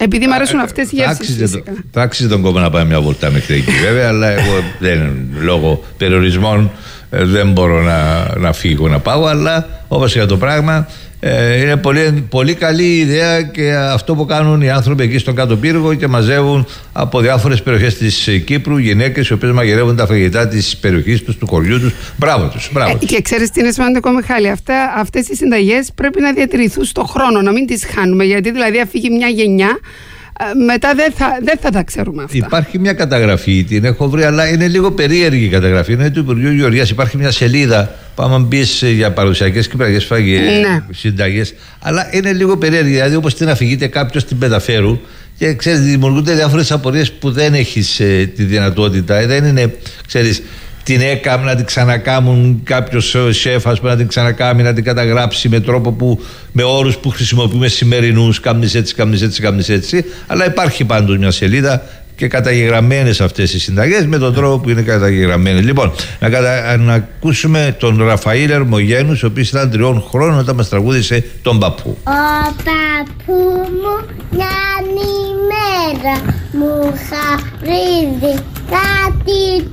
Επειδή μου αρέσουν αυτές οι γεύσεις. Θα άξιζε τον κόμμα να πάμε μια βολτά μέχρι εκεί, βέβαια, αλλά εγώ λόγω περιορισμών δεν μπορώ να φύγω να πάω, αλλά όπως για το πράγμα είναι πολύ καλή ιδέα και αυτό που κάνουν οι άνθρωποι εκεί στον Κάτω Πύργο και μαζεύουν από διάφορες περιοχές της Κύπρου γυναίκες οι οποίες μαγειρεύουν τα φαγητά της περιοχής τους, του χωριού τους. Μπράβο τους. Και ξέρεις τι είναι σημαντικό, Μιχάλη, αυτές οι συνταγές πρέπει να διατηρηθούν στον χρόνο, να μην τις χάνουμε, γιατί δηλαδή αφήγει μια γενιά, μετά δεν θα τα ξέρουμε αυτά. Υπάρχει μια καταγραφή, την έχω βρει, αλλά είναι λίγο περίεργη η καταγραφή. Είναι του Υπουργείου Γεωργίας. Υπάρχει μια σελίδα που άμα μπεις για παραδοσιακές κυπριακές συνταγές, αλλά είναι λίγο περίεργη. Δηλαδή, όπως την αφηγείται κάποιος την πεταφέρου και ξέρεις, δημιουργούνται διάφορες απορίες που δεν έχεις τη δυνατότητα. Δεν είναι, ξέρεις, την έκαμε να την ξανακάμουν κάποιος σεφ, ας πούμε, να την ξανακάμει, να την καταγράψει με τρόπο με όρους που χρησιμοποιούμε σημερινούς, κάμνεις έτσι, αλλά υπάρχει πάντως μια σελίδα και καταγεγραμμένες αυτές οι συνταγές με τον τρόπο που είναι καταγεγραμμένες. Λοιπόν, να ακούσουμε τον Ραφαήλ Ερμογένους, ο οποίος ήταν 3 χρόνων όταν μας τραγούδισε τον παππού. Ο παππού μου μια ημέρα μου χαρίζει κάτι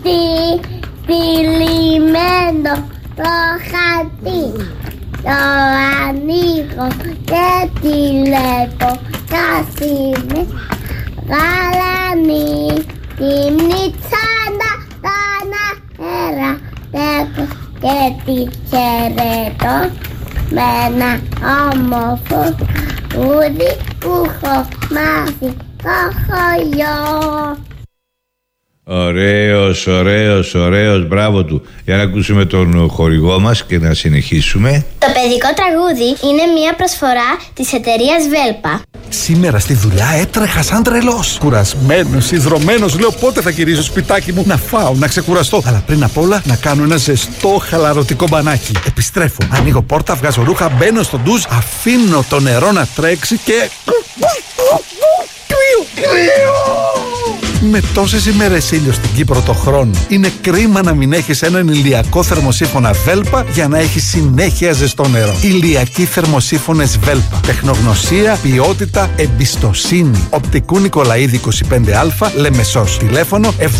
τυλιγμένο το χαρτί. Το ανοίγω και τη λέγω κασίνη γαλανή. Τη μνητσάνα τον αέρα τέχω και τη χαιρετώ με ένα όμορφο ουδί που έχω μάθει το χωριό. Ωραίος, μπράβο του. Για να ακούσουμε τον χορηγό μας και να συνεχίσουμε. Το παιδικό τραγούδι είναι μια προσφορά της εταιρείας Βέλπα. Σήμερα στη δουλειά έτρεχα σαν τρελός. Κουρασμένος, ιδρωμένος, λέω πότε θα γυρίσω σπιτάκι μου να φάω, να ξεκουραστώ. Αλλά πριν απ' όλα να κάνω ένα ζεστό χαλαρωτικό μπανάκι. Επιστρέφω, ανοίγω πόρτα, βγάζω ρούχα, μπαίνω στο ντουζ, αφήνω το νερό να τρέξει και... Με τόσες ημέρες ήλιο στην Κύπρο το χρόνο, είναι κρίμα να μην έχεις έναν ηλιακό θερμοσύφωνα Βέλπα για να έχεις συνέχεια ζεστό νερό. Ηλιακοί θερμοσύφωνες Βέλπα. Τεχνογνωσία, ποιότητα, εμπιστοσύνη. Οπτικού Νικολαίδη 25Α, Λεμεσός. Τηλέφωνο 70 00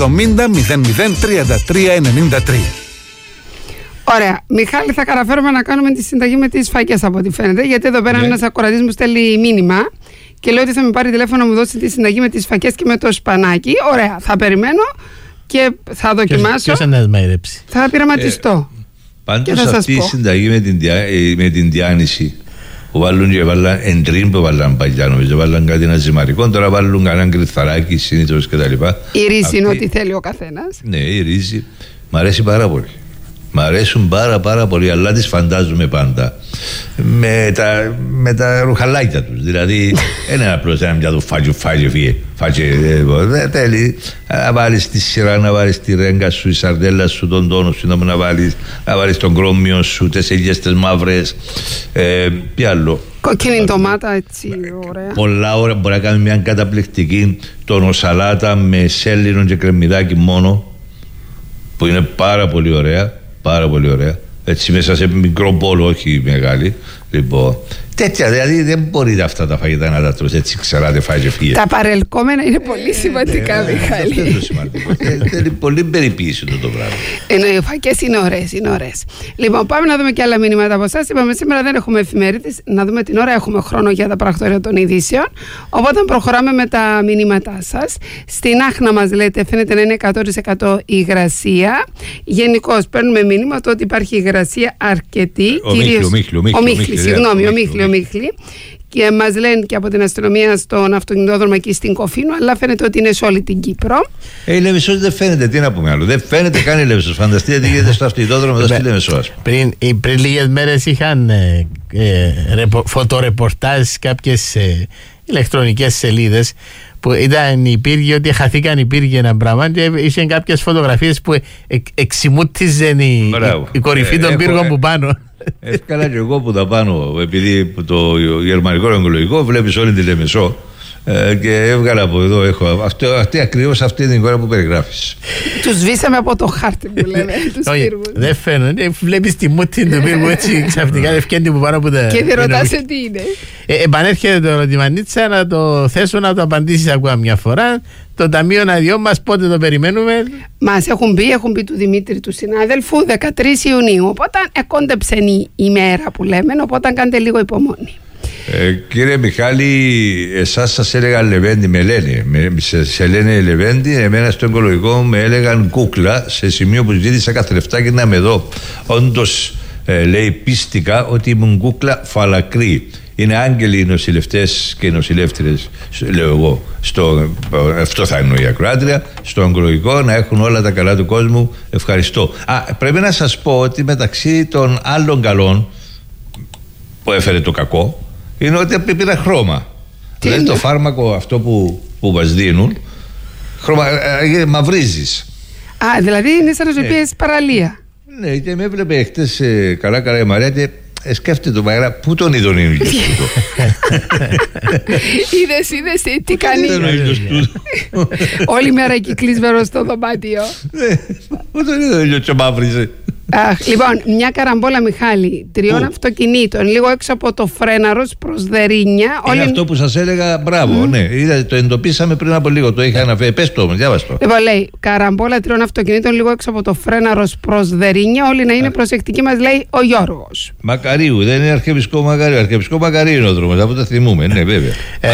33 93. Ωραία. Μιχάλη, θα καταφέρουμε να κάνουμε τη συνταγή με τις φακές από ό,τι φαίνεται, γιατί εδώ πέρα ένας ακροατής μου στέλνει μήνυμα και λέει ότι θα με πάρει τηλέφωνο να μου δώσει τη συνταγή με τις φακές και με το σπανάκι. Ωραία, θα περιμένω και θα δοκιμάσω. Ποιος είναι να μαϊρέψει. Θα πειραματιστώ. Πάντως αυτή η συνταγή με την διάνυση που βάλουν και βάλαν εντρίν που βάλαν παλιά, νομίζω βάλαν κάτι ένα ζυμαρικό, τώρα βάλουν κανέναν κρυθαράκι συνήθως κτλ. Η ρύζι είναι ό,τι θέλει ο καθένας. Ναι, η ρύζι μ' αρέσει πάρα πολύ. Μ' αρέσουν πάρα πολύ, αλλά τις φαντάζομαι πάντα με τα ρουχαλάκια τους. Δηλαδή, δεν είναι απλώς ένα μυαλό δεν θέλει να βάλεις τη σειρά, να βάλεις τη ρέγγα σου, η σαρδέλα σου, τον τόνο σου, να βάλεις τον κρόμιο σου, τις ελιές τις μαύρες, τι άλλο. Κόκκινη ντομάτα, έτσι, ωραία. Πολλά ώρα μπορεί να κάνει μια καταπληκτική τονοσαλάτα με σέλινο και κρεμμυδάκι μόνο, που είναι πάρα πολύ ωραία. Πάρα πολύ ωραία. Έτσι μέσα σε μικρό μπόλο, όχι μεγάλη. Λοιπόν, τέτοια, δηλαδή δεν μπορείτε αυτά τα φαγητά να τα τρως έτσι, ξεράτε, φάει και φύγε. Τα παρελκόμενα είναι πολύ σημαντικά, Μιχάλη. Αυτό είναι το σημαντικό. Θέλει πολύ περιποίηση το πράγμα. Ενώ οι φακές είναι ωραίες, Λοιπόν, πάμε να δούμε και άλλα μηνύματα από εσάς. Είπαμε σήμερα δεν έχουμε εφημερίδες. Να δούμε την ώρα, έχουμε χρόνο για τα πρακτορία των ειδήσεων. Οπότε προχωράμε με τα μηνύματά σας. Στην Άχνα μας λέτε, φαίνεται να είναι 100% υγρασία. Γενικώς παίρνουμε μήνυμα το ότι υπάρχει υγρασία αρκετή. Ο Μίχλη. Και μας λένε και από την αστυνομία στον αυτοκινητόδρομο εκεί στην Κοφίνου, αλλά φαίνεται ότι είναι σε όλη την Κύπρο. Η Λεμεσός δεν φαίνεται, τι να πούμε άλλο. Δεν φαίνεται καν η Λεμεσός. Φανταστείτε τι γίνεται στο αυτοκινητόδρομο εδώ στη Λεμεσός. Πριν λίγες μέρες είχαν φωτορεπορτάζ κάποιες ηλεκτρονικές σελίδες που υπήρχε ότι χαθήκαν υπήρχε ένα πράγμα και είχε κάποιες φωτογραφίες που εξημούτιζαν η κορυφή των πύργων που πάνω. Καλά και εγώ που τα πάνω, επειδή το γερμανικό ογκολογικό βλέπεις όλη τη Λεμεσό, Και έβγαλα από εδώ. Έχω ακριβώς αυτή την εικόνα που περιγράφεις. Τους σβήσαμε από το χάρτη που λέμε. Όχι, δεν φαίνονται. Βλέπεις τη μούτη του πύργου έτσι ξαφνικά δεν φκένει που πάνω από τα. Και δεν ρωτάσαι τι είναι. Επανέρχεται το ερωτημανίτσα να το θέσω να το απαντήσεις ακόμα μια φορά. Το Ταμείο Αδειών μας πότε το περιμένουμε? Μας έχουν πει του Δημήτρη του συνάδελφου 13 Ιουνίου. Οπότε εκόντεψε η ημέρα που λέμε, οπότε κάντε λίγο υπομονή. Κύριε Μιχάλη, εσάς σας έλεγα Λεβέντη, σε λένε Λεβέντη, εμένα στο ογκολογικό με έλεγαν κούκλα, σε σημείο που ζήτησα κάθε λεφτάκι να με δω. Όντως λέει πίστηκα ότι ήμουν κούκλα φαλακρή. Είναι άγγελοι οι νοσηλευτές και οι νοσηλεύτριες, λέω εγώ. Αυτό θα εννοεί η ακροάτρια. Στο ογκολογικό να έχουν όλα τα καλά του κόσμου. Ευχαριστώ. Πρέπει να σας πω ότι μεταξύ των άλλων καλών που έφερε το κακό είναι ότι πήρα χρώμα. Δηλαδή το φάρμακο αυτό που μας δίνουν μαυρίζεις. Δηλαδή είναι σαν να σου πεις παραλία. Ναι, και με έβλεπε χτες καλά η Μαρία και σκέφτεται το Μαγρά, πού τον είδε ο ήλιος τούτο. Είδες τι κάνει. Όλη μέρα εκεί κλεισμένο στο δωμάτιο. Πού τον είδε ο ήλιος και μαύριζε. Λοιπόν, μια καραμπόλα, Μιχάλη, 3 αυτοκινήτων, λίγο έξω από το Φρέναρος προς Δερίνια. Είναι αυτό που σας έλεγα, μπράβο, ναι. Το εντοπίσαμε πριν από λίγο, το είχα αναφέρει. Πες το, διάβασε το. Λοιπόν, λέει, καραμπόλα 3 αυτοκινήτων, λίγο έξω από το Φρέναρος προς Δερίνια. Όλοι να είναι προσεκτικοί, μας λέει ο Γιώργος. Μακαρίου, δεν είναι Αρχιεπισκόπου Μακαρίου. Αρχιεπισκόπου Μακαρίου είναι ο δρόμος, αυτό το θυμούμε, ναι, βέβαια.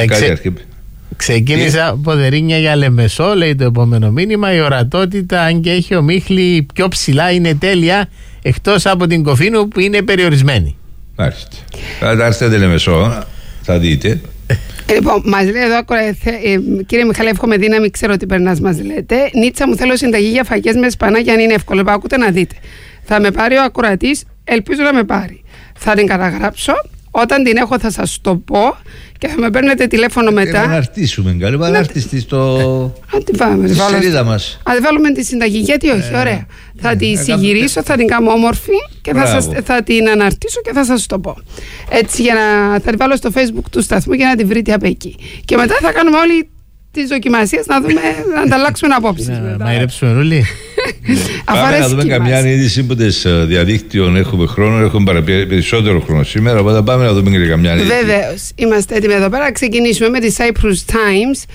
Ξεκίνησα από Δερίνια για Λεμεσό, λέει το επόμενο μήνυμα. Η ορατότητα, αν και έχει ομίχλη πιο ψηλά, είναι τέλεια, εκτός από την Κοφίνου που είναι περιορισμένη. Μάλιστα. Θα έρθετε Λεμεσό, θα δείτε. Λοιπόν, μας λέει εδώ, κύριε Μιχάλη, εύχομαι δύναμη, ξέρω τι περνάς, μας λέτε. Νίτσα, μου θέλω συνταγή για φαγές με σπανάκια, αν είναι εύκολο. Ακούτε να δείτε. Θα με πάρει ο ακροατής, ελπίζω να με πάρει. Θα την καταγράψω. Όταν την έχω θα σας το πω και θα με παίρνετε τηλέφωνο μετά. Να αναρτήσουμε καλή, να αναρτιστεί στη σελίδα μας. Αν βάλουμε τη συνταγή, γιατί όχι, ωραία. Θα τη συγυρίσω, θα την κάνω όμορφη και θα την αναρτήσω και θα σας το πω. Έτσι, θα την βάλω στο Facebook του σταθμού για να την βρείτε από εκεί. Και μετά θα κάνουμε όλοι τις δοκιμασίες να δούμε, να ανταλλάξουμε απόψεις. Να μαϊρέψουμε όλοι. Πάμε να δούμε καμιά είδηση που τις διαδίκτυων έχουμε χρόνο, έχουμε περισσότερο χρόνο σήμερα, οπότε πάμε να δούμε και καμιά είδηση. Βεβαίως, είμαστε έτοιμοι εδώ πέρα. Ξεκινήσουμε με τη Cyprus Times.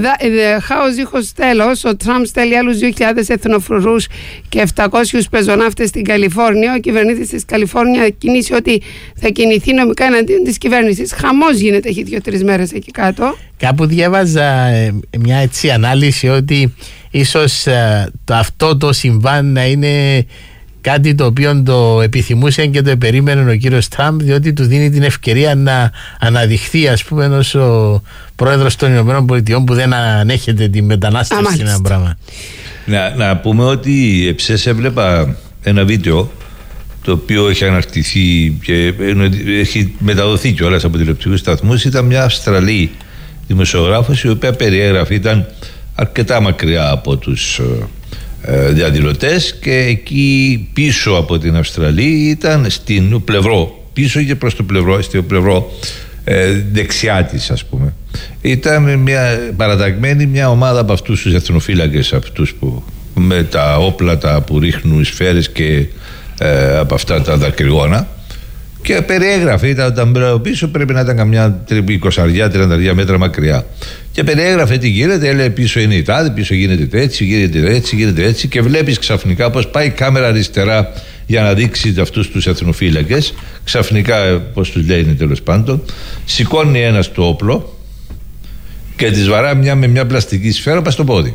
Χάος δίχως τέλος. Ο Τραμπ στέλνει άλλους 2.000 εθνοφρουρούς και 700 πεζοναύτες στην Καλιφόρνια. Ο κυβερνήτης της Καλιφόρνια κινήσει ότι θα κινηθεί νομικά εναντίον της κυβέρνησης. Χαμός γίνεται, έχει 2-3 μέρες εκεί κάτω. Κάπου διάβαζα μια έτσι ανάλυση ότι ίσως αυτό το συμβάν να είναι κάτι το οποίο το επιθυμούσε και το περίμενε ο κύριος Τραμπ, διότι του δίνει την ευκαιρία να αναδειχθεί, ας πούμε, ως ο πρόεδρος των ΗΠΑ που δεν ανέχεται τη μετανάστευση. Ένα πράγμα. Να πούμε ότι εψές έβλεπα ένα βίντεο το οποίο έχει αναρτηθεί και έχει μεταδοθεί κιόλας από τηλεοπτικούς σταθμούς. Ήταν μια Αυστραλή δημοσιογράφος η οποία περιέγραφε, ήταν αρκετά μακριά από τους διαδηλωτές και εκεί πίσω από την Αυστραλία ήταν στην πλευρό, πίσω και προς το πλευρό, στο πλευρό δεξιά της, ας πούμε, ήταν παραταγμένη μια ομάδα από αυτούς τους εθνοφύλακες, αυτούς που με τα όπλα τα που ρίχνουν σφαίρες και από αυτά τα δακρυγόνα, και περιέγραφε, ήταν πίσω, πρέπει να ήταν καμιά 20-30 μέτρα μακριά, και περιέγραφε τι γίνεται. Έλεγε πίσω είναι η τάδε, πίσω γίνεται έτσι, γίνεται έτσι, και βλέπεις ξαφνικά πως πάει η κάμερα αριστερά για να δείξει αυτούς τους εθνοφύλακες. Ξαφνικά, πως τους λένε τέλος πάντων, σηκώνει ένας το όπλο και της βαρά με μια πλαστική σφαίρα πας στο πόδι.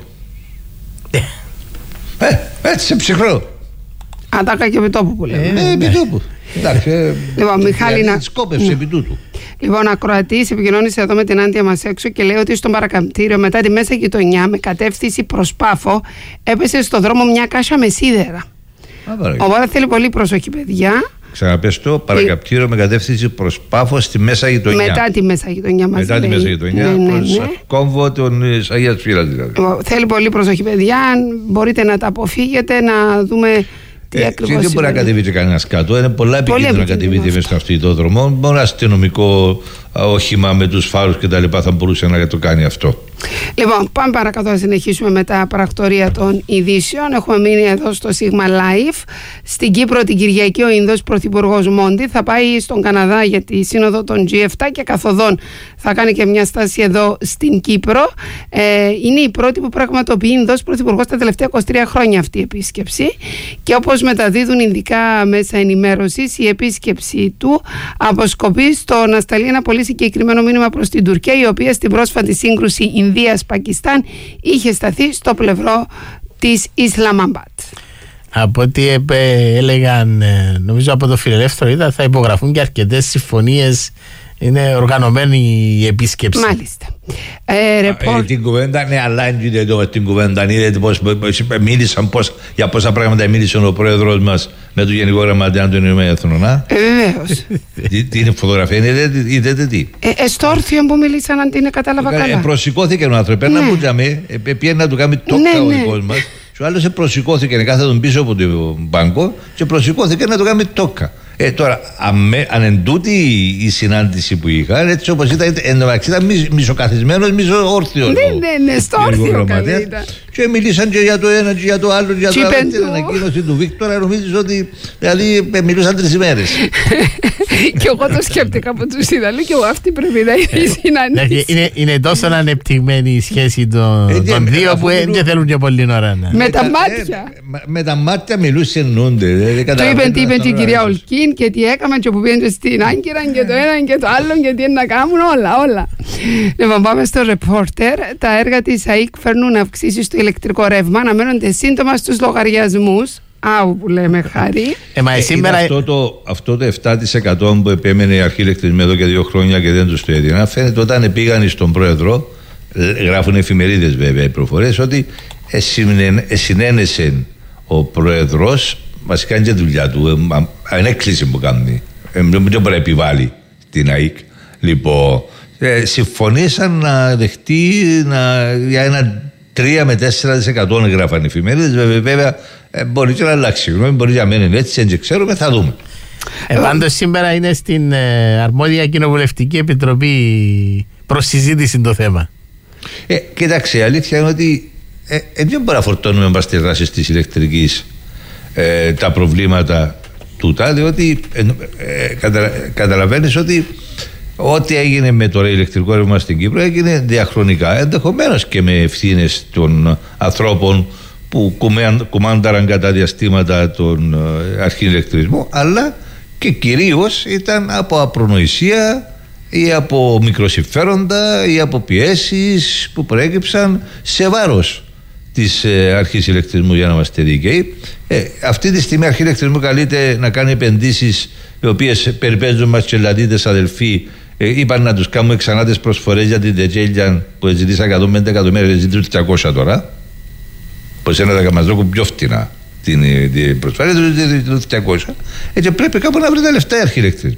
Έτσι σε ψυχρό. Ατάκα και επιτόπου που λέμε. Επιτόπου. Εντάξει. Λοιπόν, Μιχάλη, να σκόπευσε επί τούτου. Λοιπόν, ακροατής επικοινώνησε εδώ με την Άντια μας έξω και λέει ότι στον παρακαμπτήριο μετά τη μέσα γειτονιά με κατεύθυνση προς Πάφο έπεσε στο δρόμο μια κάσα με σίδερα. Οπότε θέλει πολύ προσοχή, παιδιά. Ξαναπες το, παρακαμπτήριο με κατεύθυνση προς Πάφο στη μέσα γειτονιά. Μετά τη μέσα γειτονιά μας μετά λέει. Τη μέσα γειτονιά, προς κόμβο των Αγίας Φύλας δηλαδή. Θέλει πολύ προσοχή, παιδιά. Αν μπορείτε να τα αποφύγετε, να δούμε τι ακριβώς δεν μπορεί να κατεβεί και κανένας κάτω. Είναι πολλά επικίνδυνο να κατεβείτε μέσα στον αυτοκινητόδρομο. Μόνο αστυνομικό όχημα με τους φάρους και τα λοιπά θα μπορούσε να το κάνει αυτό. Λοιπόν, πάμε παρακάτω να συνεχίσουμε με τα πρακτορία των ειδήσεων. Έχουμε μείνει εδώ στο Sigma Live. Στην Κύπρο την Κυριακή ο Ινδός Πρωθυπουργός Μόντι θα πάει στον Καναδά για τη σύνοδο των G7 και καθοδόν θα κάνει και μια στάση εδώ στην Κύπρο. Είναι η πρώτη που πραγματοποιεί Ινδός Πρωθυπουργός τα τελευταία 23 χρόνια αυτή η επίσκεψη και όπως μεταδίδουν ειδικά μέσα ενημέρωσης, η επίσκεψη του αποσκοπεί στο να σταλεί ένα πολύ συγκεκριμένο μήνυμα προς την Τουρκία, η οποία στην πρόσφατη σύγκρουση Ινδίας-Πακιστάν είχε σταθεί στο πλευρό της Ισλαμαμπάτ. Από ό,τι έλεγαν, νομίζω από το Φιλελεύθερο είδα, θα υπογραφούν και αρκετές συμφωνίες. Είναι οργανωμένη η επίσκεψη. Μάλιστα. Την κουβέντα, ναι, αλλά δεν την κουβέντα. Είδατε πώς μίλησαν, για πόσα πράγματα μίλησε ο πρόεδρος μας με τον Γενικό Γραμματέα των Ηνωμένων Εθνών. Βεβαίως. Την φωτογραφία είδατε τι. Στο όρθιο που μίλησαν, αν την κατάλαβα καλά. Προσηκώθηκε ο άνθρωπος. Ένα που τζαμί, πήγε να του κάνει τόκα ο δικός μας. Και ο άλλος προσηκώθηκε, κάθε τον πίσω από τον μπάνκο και προσηκώθηκε να του κάνει τόκα. Τώρα, αν εν τούτη η συνάντηση που είχα, έτσι όπως ήταν, ήταν μισοκαθισμένος, μισοόρθιος. Ναι, στο όρθιο καλύτερα. Και μιλήσαν και για το ένα και για το άλλο, για την ανακοίνωση του Βίκτορα. Νομίζεις ότι δηλαδή μιλούσαν 3 ημέρες. Και εγώ το σκέφτηκα από τους είδα. Λέω και εγώ αυτή πρέπει να είναι η συνάντηση. Είναι τόσο ανεπτυγμένη η σχέση των δύο που δεν θέλουν και πολύ ώρα. Με τα μάτια. Με τα μάτια μιλούσαν. Το είπε και η κυρία Ολκίν και τι έκαμε και που πήγαινε στην Άγκυρα και το ένα και το άλλο και τι να κάνουν όλα. Λοιπόν, πάμε στο ρεπόρτερ. Τα έργα της ΑΕΚ φέρνουν αυξήσεις στο ηλεκτρικό ρεύμα, αναμένονται σύντομα στους λογαριασμούς. Άου που λέμε Χάρη. Σήμερα... Αυτό το 7% που επέμενε η αρχή ηλεκτρισμού εδώ και 2 χρόνια και δεν τους το έδιναν, φαίνεται όταν πήγαν στον πρόεδρο, γράφουν εφημερίδες βέβαια οι προφορές, ότι συνένεσε ο πρόεδρος, βασικά είναι και δουλειά του, ανέκκληση που κάνει, δεν μπορεί να επιβάλλει την ΑΕΚ. Λοιπόν, συμφωνήσαν να δεχτεί για ένα 3 με 4% γράφαν οι εφημερίδες. Βέβαια μπορεί και να αλλάξει γνώμη, μπορεί για μένα έτσι, δεν ξέρουμε, θα δούμε. Πάντως σήμερα είναι στην αρμόδια κοινοβουλευτική επιτροπή προς συζήτηση το θέμα. Κοίταξε, η αλήθεια είναι ότι δεν μπορούμε να φορτώνουμε μας τις δράσεις της ηλεκτρικής τα προβλήματα τούτα, διότι καταλαβαίνεις ότι ό,τι έγινε με το ηλεκτρικό ρεύμα στην Κύπρο έγινε διαχρονικά, ενδεχομένως και με ευθύνες των ανθρώπων που κουμάνταραν κατά διαστήματα τον αρχιηλεκτρισμό, αλλά και κυρίως ήταν από απρονοησία ή από μικροσυμφέροντα ή από πιέσεις που προέκυψαν σε βάρος της αρχής ηλεκτρισμού, για να είμαστε δίκαιοι. Αυτή τη στιγμή η αρχή ηλεκτρισμού καλείται να κάνει επενδύσεις οι οποίες περιπέζουν μας και λατίτες αδελφοί. Είπαν να τους κάνουμε ξανά τις προσφορές για την Τετζέλιαν που ζητήσα 105 εκατομμύρια, ζητούν 200 τώρα. Πως ένα θα μας δώσουν πιο φτηνά την προσφορά, ζητούν 200. Έτσι πρέπει κάπου να βρει τα λεφτά η αρχή ηλεκτρισμού.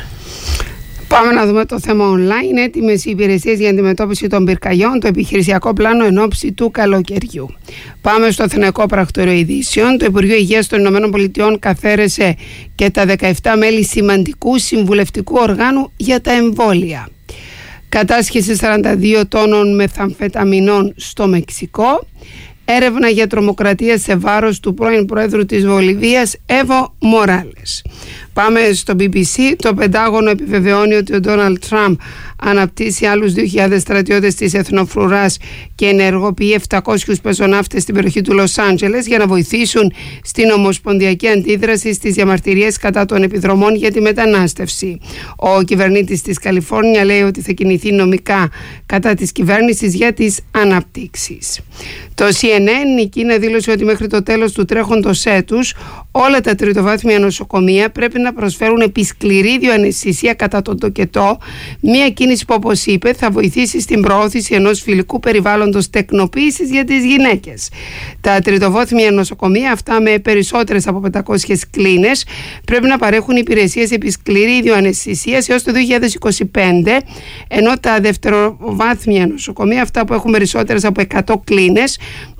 Πάμε να δούμε το θέμα online. Έτοιμες οι υπηρεσίες για αντιμετώπιση των πυρκαγιών, το επιχειρησιακό πλάνο εν ώψη του καλοκαιριού. Πάμε στο Αθηναϊκό Πρακτορείο Ειδήσεων. Το Υπουργείο Υγείας των ΗΠΑ καθαίρεσε και τα 17 μέλη σημαντικού συμβουλευτικού οργάνου για τα εμβόλια. Κατάσχεση 42 τόνων μεθαμφεταμινών στο Μεξικό. Έρευνα για τρομοκρατία σε βάρος του πρώην Πρόεδρου της Βολιβίας Εύω Μοράλες. Πάμε στο BBC. Το Πεντάγωνο επιβεβαιώνει ότι ο Ντόναλντ Τραμπ αναπτύσσει άλλους 2.000 στρατιώτες της Εθνοφρουράς και ενεργοποιεί 700 πεζοναύτες στην περιοχή του Λος Άντζελες για να βοηθήσουν στην ομοσπονδιακή αντίδραση στις διαμαρτυρίες κατά των επιδρομών για τη μετανάστευση. Ο κυβερνήτης της Καλιφόρνια λέει ότι θα κινηθεί νομικά κατά της κυβέρνησης για τις αναπτύξεις. Το CNN, η Κίνα δήλωσε ότι μέχρι το τέλος του τρέχοντος έτους όλα τα τριτοβάθμια νοσοκομεία πρέπει να προσφέρουν επισκληρή αναισθησία κατά τον τοκετό, μια κίνηση που, όπως είπε, θα βοηθήσει στην προώθηση ενός φιλικού περιβάλλοντος τεκνοποίησης για τις γυναίκες. Τα τριτοβάθμια νοσοκομεία, αυτά με περισσότερες από 500 κλίνες, πρέπει να παρέχουν υπηρεσίες επισκληρή ιδιοαναισθησίας έως το 2025, ενώ τα δευτεροβάθμια νοσοκομεία, αυτά που έχουν περισσότερες από 100 κλίνες,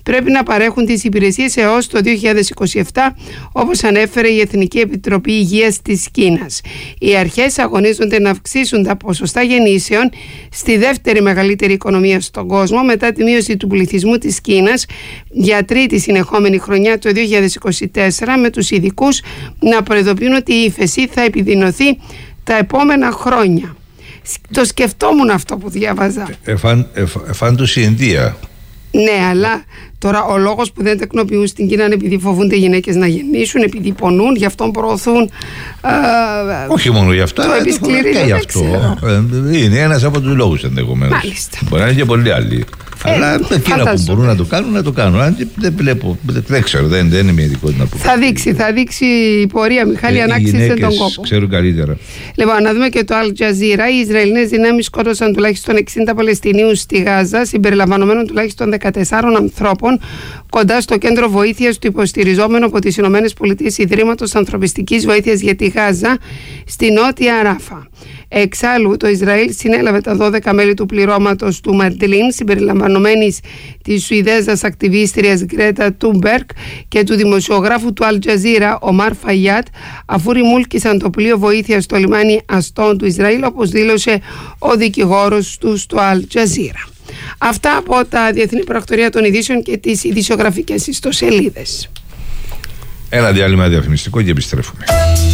πρέπει να παρέχουν τις υπηρεσίες έως το 2027, όπως ανέφερε η Εθνική Επιτροπή Υγείας της Κίνας. Οι αρχές αγωνίζονται να αυξήσουν τα ποσοστά γεννήσεων στη δεύτερη μεγαλύτερη οικονομία στον κόσμο μετά τη μείωση του πληθυσμού της Κίνας για τρίτη συνεχόμενη χρονιά το 2024, με τους ειδικούς να προειδοποιούν ότι η ύφεση θα επιδεινωθεί τα επόμενα χρόνια. Το σκεφτόμουν αυτό που διάβαζα. Εφάντως η Ινδία. Ναι, αλλά τώρα ο λόγος που δεν τεκνοποιούν στην Κίνα είναι επειδή φοβούνται οι γυναίκες να γεννήσουν, επειδή πονούν, γι' αυτό προωθούν. Όχι μόνο γι' αυτό, το επισκληρίζουν. Και γι' αυτό. Είναι ένας από τους λόγους ενδεχομένως. Μάλιστα. Μπορεί να είναι και πολλοί άλλοι. Αλλά εκείνα που μπορούν να το κάνουν, να το κάνουν. Αν δεν βλέπω, δεν ξέρω, δεν είναι μια ειδικότητα που. Θα δείξει η πορεία, Μιχάλη, αν άξιζε τον κόπο. Ξέρουν καλύτερα. Λοιπόν, να δούμε και το Al Jazeera. Οι Ισραηλινές δυνάμεις σκότωσαν τουλάχιστον 60 Παλαιστινίους στη Γάζα, συμπεριλαμβανομένων τουλάχιστον 14 ανθρώπων, κοντά στο κέντρο βοήθειας του υποστηριζόμενου από τις ΗΠΑ Ιδρύματος Ανθρωπιστικής Βοήθειας για τη Γάζα, στη νότια Ράφα. Εξάλλου, το Ισραήλ συνέλαβε τα 12 μέλη του πληρώματος του Μαντλίν, συμπεριλαμβανομένης της Σουηδέζας ακτιβίστριας Γκρέτα Τούμπερκ και του δημοσιογράφου του Αλ Τζαζίρα, Ομάρ Φαγιάτ, αφού ρημούλκησαν το πλοίο βοήθειας στο λιμάνι Αστών του Ισραήλ, όπως δήλωσε ο δικηγόρος του στο Αλ Τζαζίρα. Αυτά από τα Διεθνή Πρακτορία των Ειδήσεων και τις ειδησιογραφικές ιστοσελίδες. Ένα διάλειμμα διαφημιστικό και επιστρέφουμε.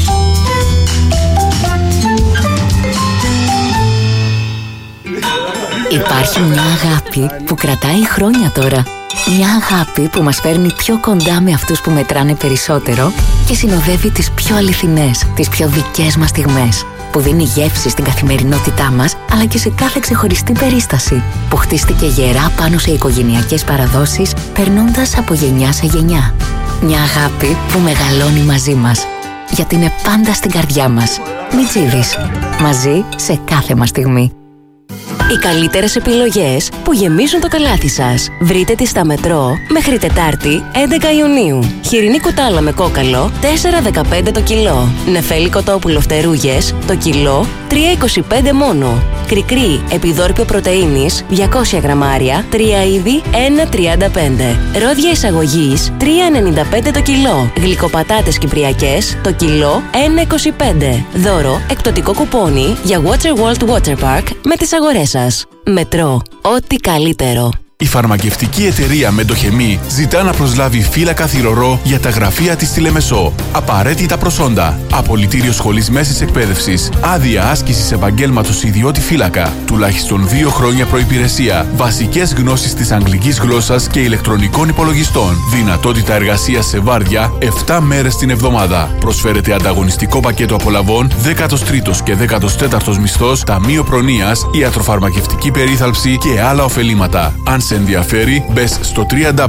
Υπάρχει μια αγάπη που κρατάει χρόνια τώρα. Μια αγάπη που μας φέρνει πιο κοντά με αυτούς που μετράνε περισσότερο και συνοδεύει τις πιο αληθινές, τις πιο δικές μας στιγμές. Που δίνει γεύση στην καθημερινότητά μας, αλλά και σε κάθε ξεχωριστή περίσταση. Που χτίστηκε γερά πάνω σε οικογενειακές παραδόσεις, περνώντας από γενιά σε γενιά. Μια αγάπη που μεγαλώνει μαζί μας, γιατί είναι πάντα στην καρδιά μας. Μιτζίδης. Μαζί σε κάθε μας στιγμή. Οι καλύτερες επιλογές που γεμίζουν το καλάθι σας. Βρείτε τις στα Μετρό μέχρι Τετάρτη 11 Ιουνίου. Χοιρινή κουτάλα με κόκαλο 4,15 το κιλό. Νεφέλη κοτόπουλο φτερούγες το κιλό 3,25 μόνο. Κρικρί επιδόρπιο πρωτεΐνης 200 γραμμάρια 3 είδη 1,35. Ρόδια εισαγωγής 3,95 το κιλό. Γλυκοπατάτες κυπριακές το κιλό 1,25. Δώρο εκπτωτικό κουπόνι για Water World Water Park με τις αγορές σας. Μετρό. Ό,τι καλύτερο. Η φαρμακευτική εταιρεία Μεντοχεμή ζητά να προσλάβει φύλακα θυρωρό για τα γραφεία της στη Λεμεσό. Απαραίτητα προσόντα. Απολυτήριο σχολής μέσης εκπαίδευσης. Άδεια άσκησης επαγγέλματος ιδιώτη φύλακα. Τουλάχιστον 2 χρόνια προϋπηρεσία. Βασικές γνώσεις της αγγλικής γλώσσας και ηλεκτρονικών υπολογιστών. Δυνατότητα εργασίας σε βάρδια 7 μέρες την εβδομάδα. Προσφέρεται ανταγωνιστικό πακέτο απολαβών 13ος και 14ος μισθός, ταμείο προνοίας, ιατροφαρμακευτική περίθαλψη και άλλα ωφελήματα. Αν σε ενδιαφέρει, μπες στο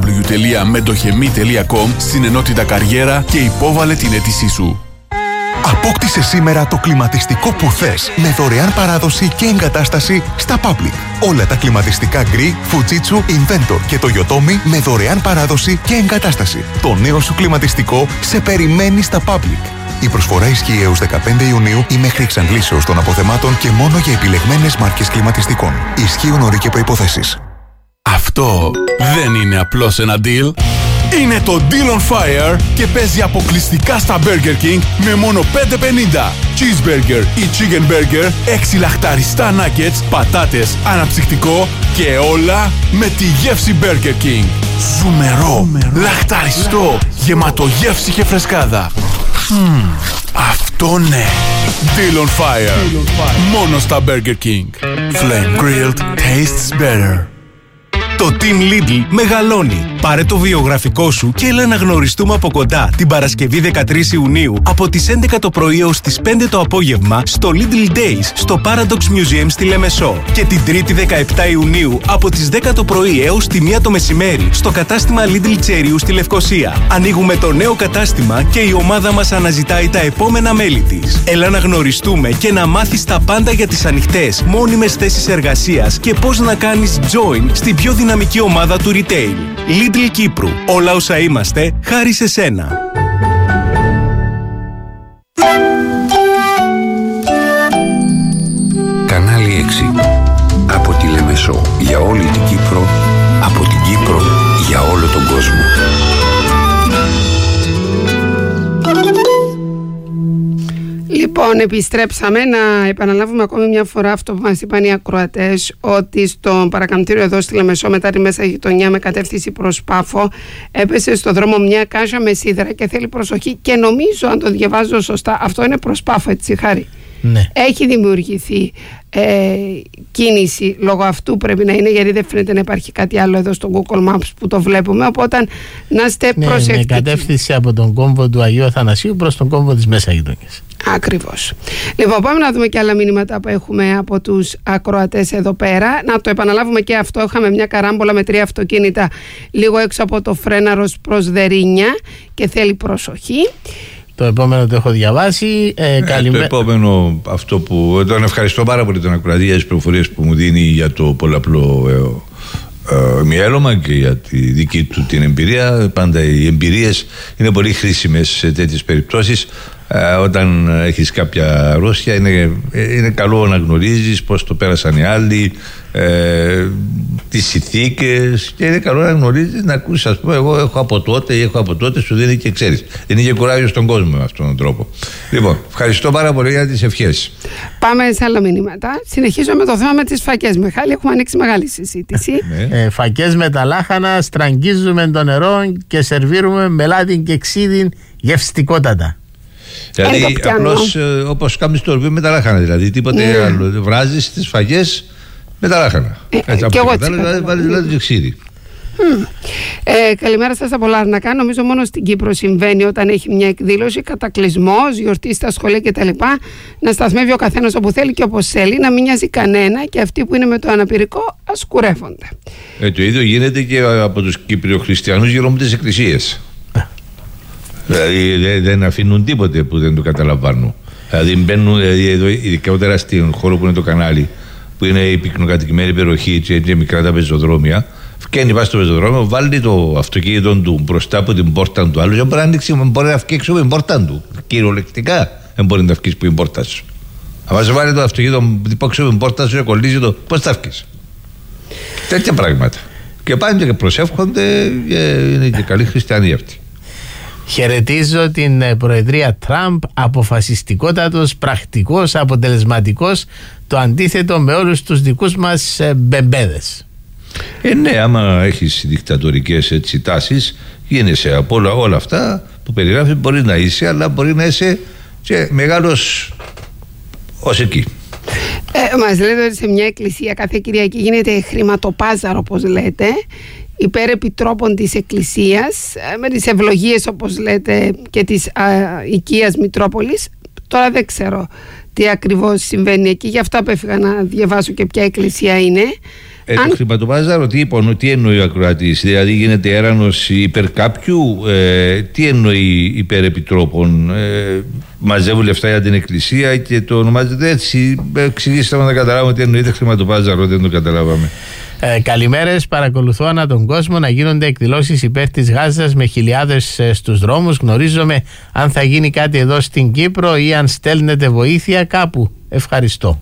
www.mendochemi.com στην ενότητα καριέρα και υπόβαλε την αίτησή σου. Απόκτησε σήμερα το κλιματιστικό που θες με δωρεάν παράδοση και εγκατάσταση στα Public. Όλα τα κλιματιστικά Γκρι, Fujitsu, Inventor και το Yotomi με δωρεάν παράδοση και εγκατάσταση. Το νέο σου κλιματιστικό σε περιμένει στα Public. Η προσφορά ισχύει έως 15 Ιουνίου ή μέχρι εξαντλήσεως των αποθεμάτων και μόνο για επιλεγμένες μάρκες κλιματιστικών. Ισχύουν όροι και προϋποθέσεις. Αυτό δεν είναι απλώς ένα deal. Είναι το Deal on Fire και παίζει αποκλειστικά στα Burger King με μόνο 5,50. Cheeseburger ή Chicken Burger, 6 λαχταριστά nuggets, πατάτες, αναψυκτικό και όλα με τη γεύση Burger King. Ζουμερό, λαχταριστό, γεμάτο γεύση και φρεσκάδα. Αυτό ναι. Deal on Fire. Μόνο στα Burger King. Flame grilled tastes better. Το Team Lidl μεγαλώνει. Πάρε το βιογραφικό σου και έλα να γνωριστούμε από κοντά την Παρασκευή 13 Ιουνίου από τις 11 το πρωί έως τις 5 το απόγευμα στο Lidl Days στο Paradox Museum στη Λεμεσό. Και την Τρίτη 17 Ιουνίου από τις 10 το πρωί έως τη 1 το μεσημέρι στο κατάστημα Lidl Τσέριου στη Λευκοσία. Ανοίγουμε το νέο κατάστημα και η ομάδα μας αναζητάει τα επόμενα μέλη της. Έλα να γνωριστούμε και να μάθεις τα πάντα για τις ανοιχτές, μόνιμες θέσεις εργασίας και πώς να κάνεις join στην πιο δυναμική ομάδα του retail. Lidl Κύπρου. Όλα όσα είμαστε, χάρη σε σένα. Κανάλι 6. Από τη Λεμεσό για όλη την Κύπρο, από την Κύπρο για όλο τον Λοιπόν, επιστρέψαμε να επαναλάβουμε ακόμη μια φορά αυτό που μας είπαν οι ακροατές, ότι στο παρακαμπτήριο εδώ στη Λεμεσό, μετά τη μέσα γειτονιά με κατεύθυνση προς Πάφο, έπεσε στο δρόμο μια κάζα με σίδερα και θέλει προσοχή, και νομίζω, αν το διαβάζω σωστά, αυτό είναι προς Πάφο, έτσι Χάρη? Ναι. Έχει δημιουργηθεί κίνηση, λόγω αυτού πρέπει να είναι, γιατί δεν φαίνεται να υπάρχει κάτι άλλο εδώ στο Google Maps που το βλέπουμε, οπότε να είστε προσεκτικοί. Με κατεύθυνση από τον κόμβο του Αγίου Αθανασίου προς τον κόμβο της Μέσα Γειτονιάς. Ακριβώς. Λοιπόν, πάμε να δούμε και άλλα μηνύματα που έχουμε από τους ακροατές εδώ πέρα. Να το επαναλάβουμε και αυτό. Είχαμε μια καράμπολα με 3 αυτοκίνητα λίγο έξω από το Φρέναρος προς Δερίνια και θέλει προσοχή. Το επόμενο το έχω διαβάσει. Το επόμενο, αυτό που τον ευχαριστώ πάρα πολύ τον ακροατή για τις πληροφορίες που μου δίνει για το πολλαπλό μυέλωμα και για τη δική του την εμπειρία. Πάντα οι εμπειρίες είναι πολύ χρήσιμες σε τέτοιες περιπτώσεις. Όταν έχεις κάποια αρρώστια είναι καλό να γνωρίζεις πώς το πέρασαν οι άλλοι, τις συνθήκες, και είναι καλό να γνωρίζεις, να ακούσεις, ας πούμε, εγώ έχω από τότε, σου δίνει και ξέρεις. Είναι και κουράγιο στον κόσμο με αυτόν τον τρόπο. Λοιπόν, ευχαριστώ πάρα πολύ για τις ευχές. Πάμε σε άλλα μηνύματα. Συνεχίζουμε με το θέμα με τις φακές. Μιχάλη, έχουμε ανοίξει μεγάλη συζήτηση. Φακές με τα λάχανα, στραγγίζουμε το νερό και σερβίρουμε μελάτι και ξύδι γευστικότατα. Δηλαδή, απλώς όπως κάνεις το ρουβί με τα λάχανα, δηλαδή τίποτε άλλο. Βράζεις τις φαγές με τα λάχανα. Έτσι, και εγώ έτσι βάλεις δηλαδή ξύδι. Καλημέρα σας από Λάρνακα. Νομίζω μόνο στην Κύπρο συμβαίνει όταν έχει μια εκδήλωση, κατακλυσμός, γιορτή στα σχολεία κτλ. Να σταθμεύει ο καθένας όπου θέλει και όπως θέλει, να μην νοιάζει κανένα, και αυτοί που είναι με το αναπηρικό ας κουρεύονται. Το ίδιο γίνεται και από τους Κυπριοχριστιανούς γύρω από τις εκκλησίες. Δηλαδή δεν αφήνουν τίποτε που δεν το καταλαμβάνουν. Δηλαδή μπαίνουν, ειδικότερα στην χώρο που είναι το κανάλι, που είναι η πυκνοκατοικημένη περιοχή και μικρά τα πεζοδρόμια. Φκένει, πας στο πεζοδρόμιο, βάλει το αυτοκίνητο του μπροστά από την πόρτα του άλλου, και μπορεί να βγει έξω από την πόρτα του. Κυριολεκτικά δεν μπορεί να βγει από την πόρτα σου. Αν σε βάλει το αυτοκίνητο έξω από την πόρτα σου και κολλήσει το, πώς θα βγει? Τέτοια πράγματα. Και πάνε και προσεύχονται, και είναι και καλοί χριστιανοί αυτοί. Χαιρετίζω την Προεδρία Τραμπ, αποφασιστικότατος, πρακτικός, αποτελεσματικός, το αντίθετο με όλους τους δικούς μας μπεμπέδες. Ναι, άμα έχεις δικτατορικές τάσεις, γίνεσαι από όλα αυτά που περιγράφει. Μπορεί να είσαι, αλλά μπορεί να είσαι και μεγάλος ως εκεί. Μας λέτε ότι σε μια εκκλησία κάθε Κυριακή γίνεται χρηματοπάζαρο, όπως λέτε, υπέρ επιτρόπων της εκκλησίας, με τις ευλογίες, όπως λέτε, και της οικίας Μητρόπολης. Τώρα δεν ξέρω τι ακριβώς συμβαίνει εκεί, γι' αυτό απέφυγα να διαβάσω και ποια εκκλησία είναι. Το χρηματοπάζαρο τι εννοεί ο ακροατής? Δηλαδή γίνεται έρανος υπέρ κάποιου? Τι εννοεί υπέρ επιτρόπων? Μαζεύουν λεφτά για την εκκλησία και το ονομάζεται έτσι? Εξηγήστε να καταλάβουμε τι εννοείται χρηματοπάζαρο, δεν το καταλάβαμε. Καλημέρες, παρακολουθώ ανά τον κόσμο να γίνονται εκδηλώσεις υπέρ της Γάζας με χιλιάδες στους δρόμους. Γνωρίζομαι αν θα γίνει κάτι εδώ στην Κύπρο ή αν στέλνετε βοήθεια κάπου. Ευχαριστώ.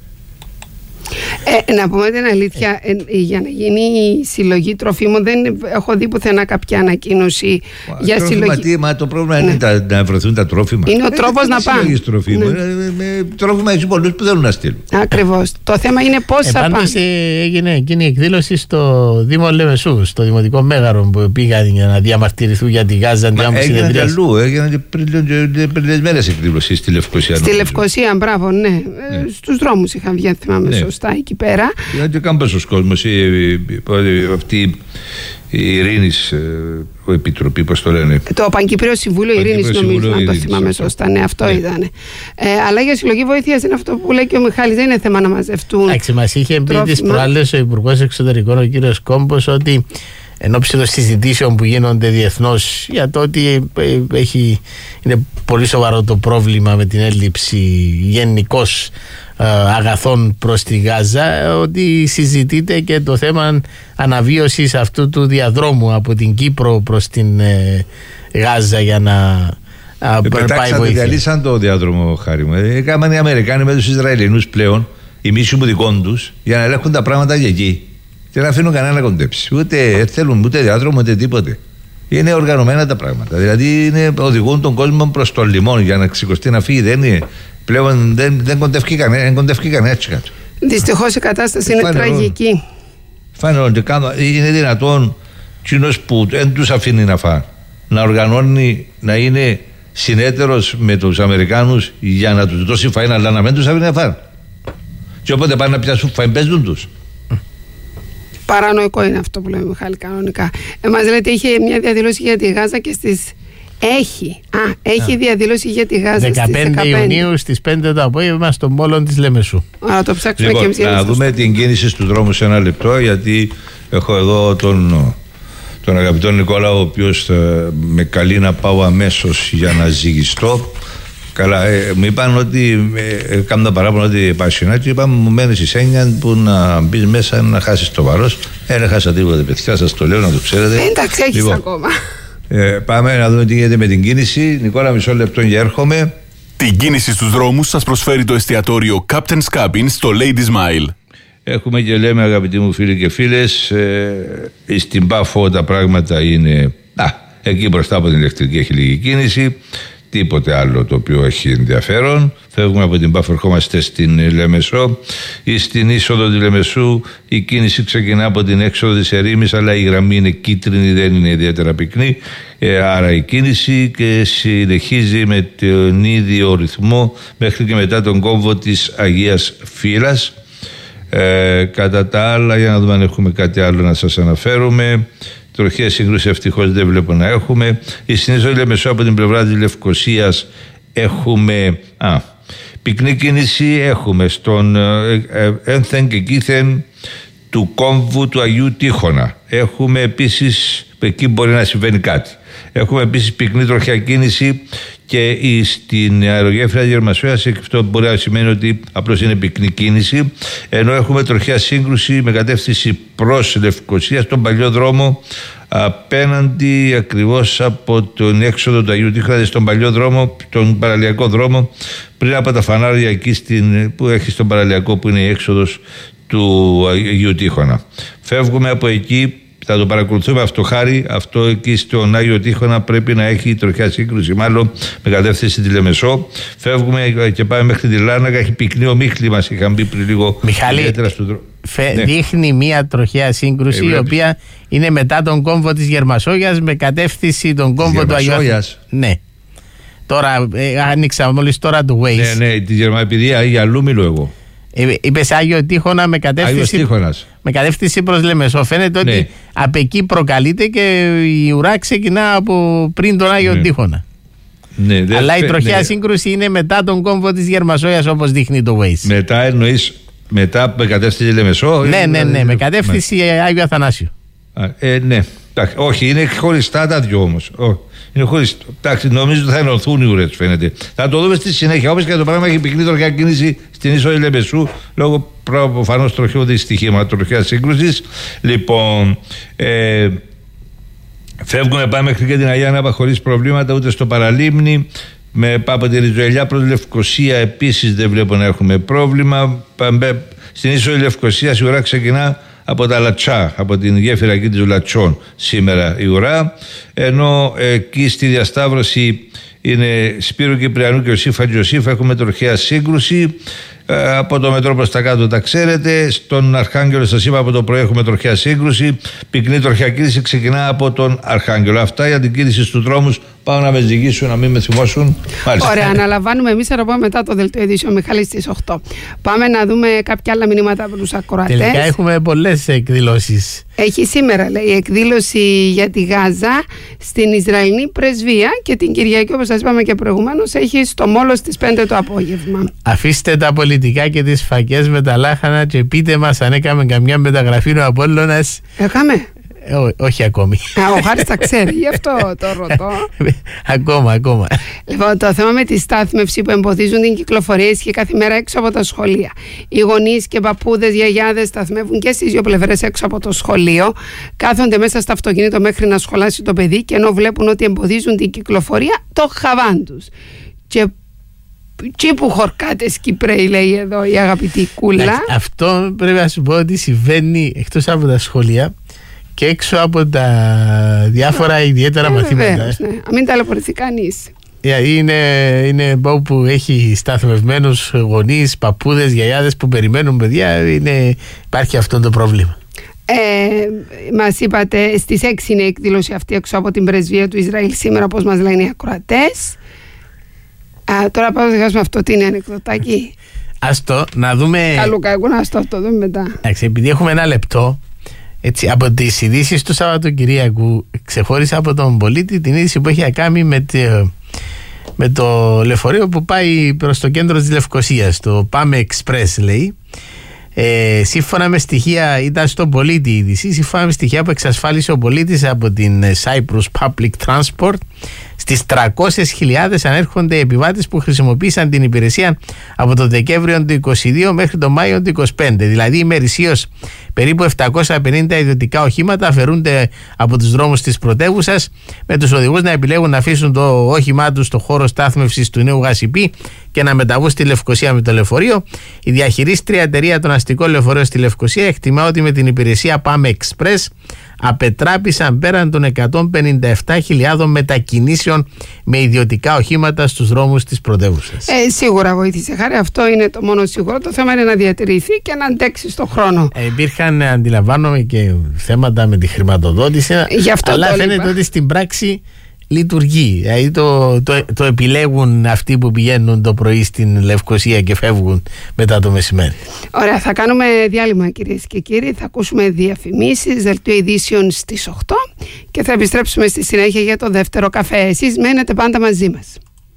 Να πούμε την αλήθεια, για να γίνει η συλλογή τροφίμων δεν έχω δει πουθενά κάποια ανακοίνωση για συλλογή. Μα το πρόβλημα είναι να βρεθούν τα τρόφιμα. Είναι ο τρόπος να πάνε. Τρόφιμα έχει πολλούς που θέλουν να στείλουν. Ακριβώς. Το θέμα είναι πώς θα πάνε. Έγινε εκείνη η εκδήλωση στο Δήμο Λεμεσού, στο Δημοτικό Μέγαρο, που πήγαν για να διαμαρτυρηθούν για τη Γάζα. Έγιναν και αλλού. Έγιναν και πριν μέρες εκδήλωση στη Λευκοσία. Στη Λευκοσία, μπράβο, ναι. Στους δρόμους είχαν βγει, αν θυμάμαι σωστά, εκεί πέρα. Είναι και κάμπος κόσμος, αυτή η Ειρήνης, ο Επιτροπή, πώς το λένε. Το Παγκυπρίο Συμβούλιο Ειρήνης, νομίζω, αν το θυμάμαι σωστά. Ναι, αυτό ήταν. Αλλά για συλλογή βοήθειας είναι αυτό που λέει και ο Μιχάλης, δεν είναι θέμα να μαζευτούν. Εντάξει, μας είχε πει τις προάλλες ο Υπουργός Εξωτερικών, ο κύριος Κόμπος, ότι εν ώψη των συζητήσεων που γίνονται διεθνώς για το ότι είναι πολύ σοβαρό το πρόβλημα με την έλλειψη γενικώς αγαθών προς τη Γάζα, ότι συζητείται και το θέμα αναβίωσης αυτού του διαδρόμου από την Κύπρο προς την Γάζα για να πάει βοήθεια. Διαλύσαν το διάδρομο, Χάρη μου. Έκαναν οι Αμερικάνοι με τους Ισραηλινούς πλέον, οι μίσοι μου δικών τους, για να ελέγχουν τα πράγματα για εκεί. Και να αφήνουν κανένα να κοντέψει. Ούτε θέλουν ούτε διάδρομο ούτε τίποτε. Είναι οργανωμένα τα πράγματα. Δηλαδή οδηγούν τον κόσμο προς το λιμόνι για να σηκωστεί να φύγει. Δεν είναι. Πλέον δεν κοντεύει κανένα έτσι κάτω. Δυστυχώς η κατάσταση είναι τραγική. Φαίνεται ότι είναι δυνατόν εκείνος που δεν τους αφήνει να φάνε να οργανώνει, να είναι συνέτερος με τους Αμερικάνους για να τους δώσει φαΐνα, αλλά να μην τους αφήνει να φάνε. Και όποτε πάνε να πιάσουν φαΐν, παίζουν τους. Παρανοϊκό είναι αυτό που λέμε, Μιχάλη, κανονικά. Μας λέτε είχε μια διαδήλωση για τη Γάζα και στις... Έχει διαδήλωση για τη Γάζα 15 Ιουνίου στις 5 το απόγευμα στο Μόλον της Λεμεσού. Το ψάξουμε λοιπόν, και εμείς. Να δούμε την κίνηση στους δρόμους σε ένα λεπτό, γιατί έχω εδώ τον αγαπητό Νικόλα, ο οποίος με καλεί να πάω αμέσως για να ζυγιστώ. Καλά, μου είπαν ότι έκανα παράπονο ότι πάει και είπαν μου μένεις η Σένια που να μπεις μέσα να χάσεις το βάρος. Δεν χάσα τίποτα, παιδιά, σας το λέω να το ξέρετε. Εντάξει, έχεις λοιπόν ακόμα. Πάμε να δούμε τι γίνεται με την κίνηση. Νικόλα, μισό λεπτό για έρχομαι. Την κίνηση στους δρόμους σας προσφέρει το εστιατόριο Captain's Cabin στο Lady Smile. Έχουμε και λέμε, αγαπητοί μου φίλοι και φίλες, στην Πάφο τα πράγματα είναι εκεί μπροστά από την ηλεκτρική έχει λίγη κίνηση, τίποτε άλλο το οποίο έχει ενδιαφέρον. Φεύγουμε από την Πάφο, ερχόμαστε στην Λεμεσό. Στην είσοδο τη Λεμεσού η κίνηση ξεκινά από την έξοδο της Ερήμης, αλλά η γραμμή είναι κίτρινη, δεν είναι ιδιαίτερα πυκνή, άρα η κίνηση και συνεχίζει με τον ίδιο ρυθμό μέχρι και μετά τον κόμβο της Αγίας Φύλας. Κατά τα άλλα, για να δούμε αν έχουμε κάτι άλλο να σας αναφέρουμε. Τροχαία σύγκρουση ευτυχώς δεν βλέπω να έχουμε. Η συνήθως Λεμεσό από την πλευρά της Λευκωσίας έχουμε πυκνή κίνηση, έχουμε στον ένθεν και κήθεν του κόμβου του Αγίου Τείχωνα. Έχουμε επίσης, εκεί μπορεί να συμβαίνει κάτι. Έχουμε επίσης πυκνή τροχιά κίνηση και στην αερογέφυρα Γερμασόιας. Αυτό μπορεί να σημαίνει ότι απλώς είναι πυκνή κίνηση, ενώ έχουμε τροχιά σύγκρουση με κατεύθυνση προς Λευκωσία στον παλιό δρόμο, απέναντι ακριβώς από τον έξοδο του Αγίου Τείχωνα, δηλαδή στον παλιό δρόμο, τον παραλιακό δρόμο, πριν από τα φανάρια εκεί που έχει στον παραλιακό, που είναι η έξοδος του Αγίου Τείχωνα. Φεύγουμε από εκεί. Θα το παρακολουθούμε αυτό, χάρη. Αυτό εκεί στον Άγιο Τείχωνα πρέπει να έχει τροχιά σύγκρουση, μάλλον με κατεύθυνση τη Λεμεσό. Φεύγουμε και πάμε μέχρι τη Λάρνακα. Έχει πυκνή ομίχλη, μας είχαν πει πριν λίγο. Μιχάλη, δείχνει μια τροχιά σύγκρουση, η οποία είναι μετά τον κόμβο της Γερμασόγειας με κατεύθυνση τον κόμβο του Αγίου. Ναι. Τώρα άνοιξα μόλις τώρα το Waze. Ναι, τη Γερμανία, για αλλού μιλώ εγώ. Είπες Άγιο Τείχωνα με κατεύθυνση προς Λεμεσό. Φαίνεται ότι από εκεί προκαλείται και η ουρά ξεκινά από πριν τον Άγιο Τείχωνα. Ναι, αλλά η τροχιά σύγκρουση είναι μετά τον κόμβο της Γερμασόιας, όπως δείχνει το Waze. Μετά εννοείς μετά με κατεύθυνση Λεμεσό? Ναι, με κατεύθυνση Άγιο Αθανάσιο. Ναι, όχι, είναι χωριστά τα δυο όμως. Είναι χωριστά. Εντάξει, νομίζω ότι θα ενωθούν οι ουρές, φαίνεται. Θα το δούμε στη συνέχεια. Όπως και το πράγμα έχει πυκνή τροχιά κίνηση στην είσοδο Λεμεσού, λόγω προφανώς τροχαίου δυστυχήματος, τροχιά σύγκρουσης. Λοιπόν, φεύγουμε, πάμε μέχρι και την Αγία Νάπα χωρίς προβλήματα, ούτε στο παραλίμνη. Από τη Ριζοελιά προς Λευκωσία επίσης δεν βλέπω να έχουμε πρόβλημα. Στην είσοδο Λευκωσίας η ουρά ξεκινά από τα Λατσά, από την γέφυρα εκεί της Λατσών σήμερα η ουρά, ενώ εκεί στη διασταύρωση είναι Σπύρου Κυπριανού και Ιωσήφ Αντζιωσήφ, έχουμε τροχαία σύγκρουση. Από το μετρό προς τα κάτω τα ξέρετε. Στον Αρχάγγελο σας είπα από το πρωί έχουμε τροχαία σύγκρουση. Πυκνή τροχιά κίνηση ξεκινά από τον Αρχάγγελο. Αυτά για την κίνηση στους δρόμους. Πάω να με ζυγίσουν, να μην με θυμώσουν. Μάλιστα. Ωραία, αναλαμβάνουμε εμείς, θα το πούμε μετά το δελτίο ειδήσεων, Μιχάλη, στις 8. Πάμε να δούμε κάποια άλλα μηνύματα από τους ακροατές. Τελικά έχουμε πολλές εκδηλώσεις. Έχει σήμερα, λέει, εκδήλωση για τη Γάζα στην Ισραηλινή Πρεσβεία και την Κυριακή, όπως σας είπαμε και προηγουμένως, έχει στο Μόλο στις 5 το απόγευμα. Αφήστε τα πολιτικά και τις φακές με τα λάχανα και πείτε μας αν έκαμε καμιά μεταγραφή ο Απόλλωνας. Έκαμε. Όχι ακόμη. Ο Χάρης τα ξέρει, γι' αυτό το ρωτώ. Ακόμα. Λοιπόν, το θέμα με τη στάθμευση που εμποδίζουν την κυκλοφορία ισχύει κάθε μέρα έξω από τα σχολεία. Οι γονείς και παππούδες, γιαγιάδες σταθμεύουν και στις δύο πλευρές έξω από το σχολείο. Κάθονται μέσα στο αυτοκίνητο μέχρι να σχολάσει το παιδί και ενώ βλέπουν ότι εμποδίζουν την κυκλοφορία, το χαβάν τους. Και που χορκάτες Κυπρέοι, λέει εδώ η αγαπητή Κούλα. Αυτό πρέπει να σου πω ότι συμβαίνει εκτός από τα σχολεία και έξω από τα διάφορα ιδιαίτερα μαθήματα. Βεβαίως, ναι. Μην ταλαιπωρηθεί κανείς. Είναι που έχει σταθμευμένους γονείς, παππούδες, γιαγιάδες που περιμένουν παιδιά. Υπάρχει αυτό το πρόβλημα. Μας είπατε στις 6 είναι η εκδήλωση αυτή έξω από την πρεσβεία του Ισραήλ σήμερα, όπως μας λένε οι ακροατές. Τώρα πάω να διαβάσουμε αυτό, τι είναι ανεκδοτάκι. Ας το να δούμε. Καλού κακού να το δούμε μετά. Επειδή έχουμε ένα λεπτό, έτσι, από τις ειδήσεις του Σαββατοκυριακού ξεχώρισα από τον πολίτη την είδηση που έχει να κάνει με το λεωφορείο που πάει προς το κέντρο της Λευκωσίας, το Πάμε Express λέει. Σύμφωνα με στοιχεία, ήταν στον πολίτη η είδηση, σύμφωνα με στοιχεία που εξασφάλισε ο πολίτης από την Cyprus Public Transport, στις 300.000 ανέρχονται οι επιβάτες που χρησιμοποίησαν την υπηρεσία από τον Δεκέμβριο του 2022 μέχρι τον Μάιο του 2025. Δηλαδή ημερησίως περίπου 750 ιδιωτικά οχήματα αφαιρούνται από τους δρόμους της πρωτεύουσας, με τους οδηγούς να επιλέγουν να αφήσουν το όχημά τους στο χώρο στάθμευσης του νέου Γασιπί και να μεταβούν στη Λευκωσία με το λεωφορείο. Η διαχειρίστρια εταιρεία των αστικών λεωφορείων στη Λευκωσία εκτιμά ότι με την υπηρεσία Πάμε Express απετράπησαν πέραν των 157.000 μετακινήσεων με ιδιωτικά οχήματα στους δρόμους της πρωτεύουσας. Σίγουρα βοήθησε, Χάρη, αυτό είναι το μόνο σίγουρο. Το θέμα είναι να διατηρηθεί και να αντέξει στον χρόνο. Υπήρχαν, αντιλαμβάνομαι, και θέματα με τη χρηματοδότηση, αλλά φαίνεται ότι στην πράξη λειτουργεί. Δηλαδή το επιλέγουν αυτοί που πηγαίνουν το πρωί στην Λευκωσία και φεύγουν μετά το μεσημέρι. Ωραία, θα κάνουμε διάλειμμα, κυρίες και κύριοι. Θα ακούσουμε διαφημίσεις, δελτίο ειδήσεων στις 8 και θα επιστρέψουμε στη συνέχεια για το δεύτερο καφέ. Εσείς μένετε πάντα μαζί μας.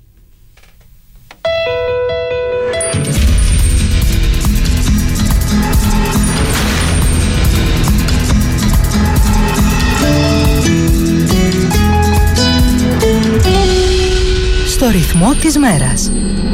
Στο ρυθμό της μέρας.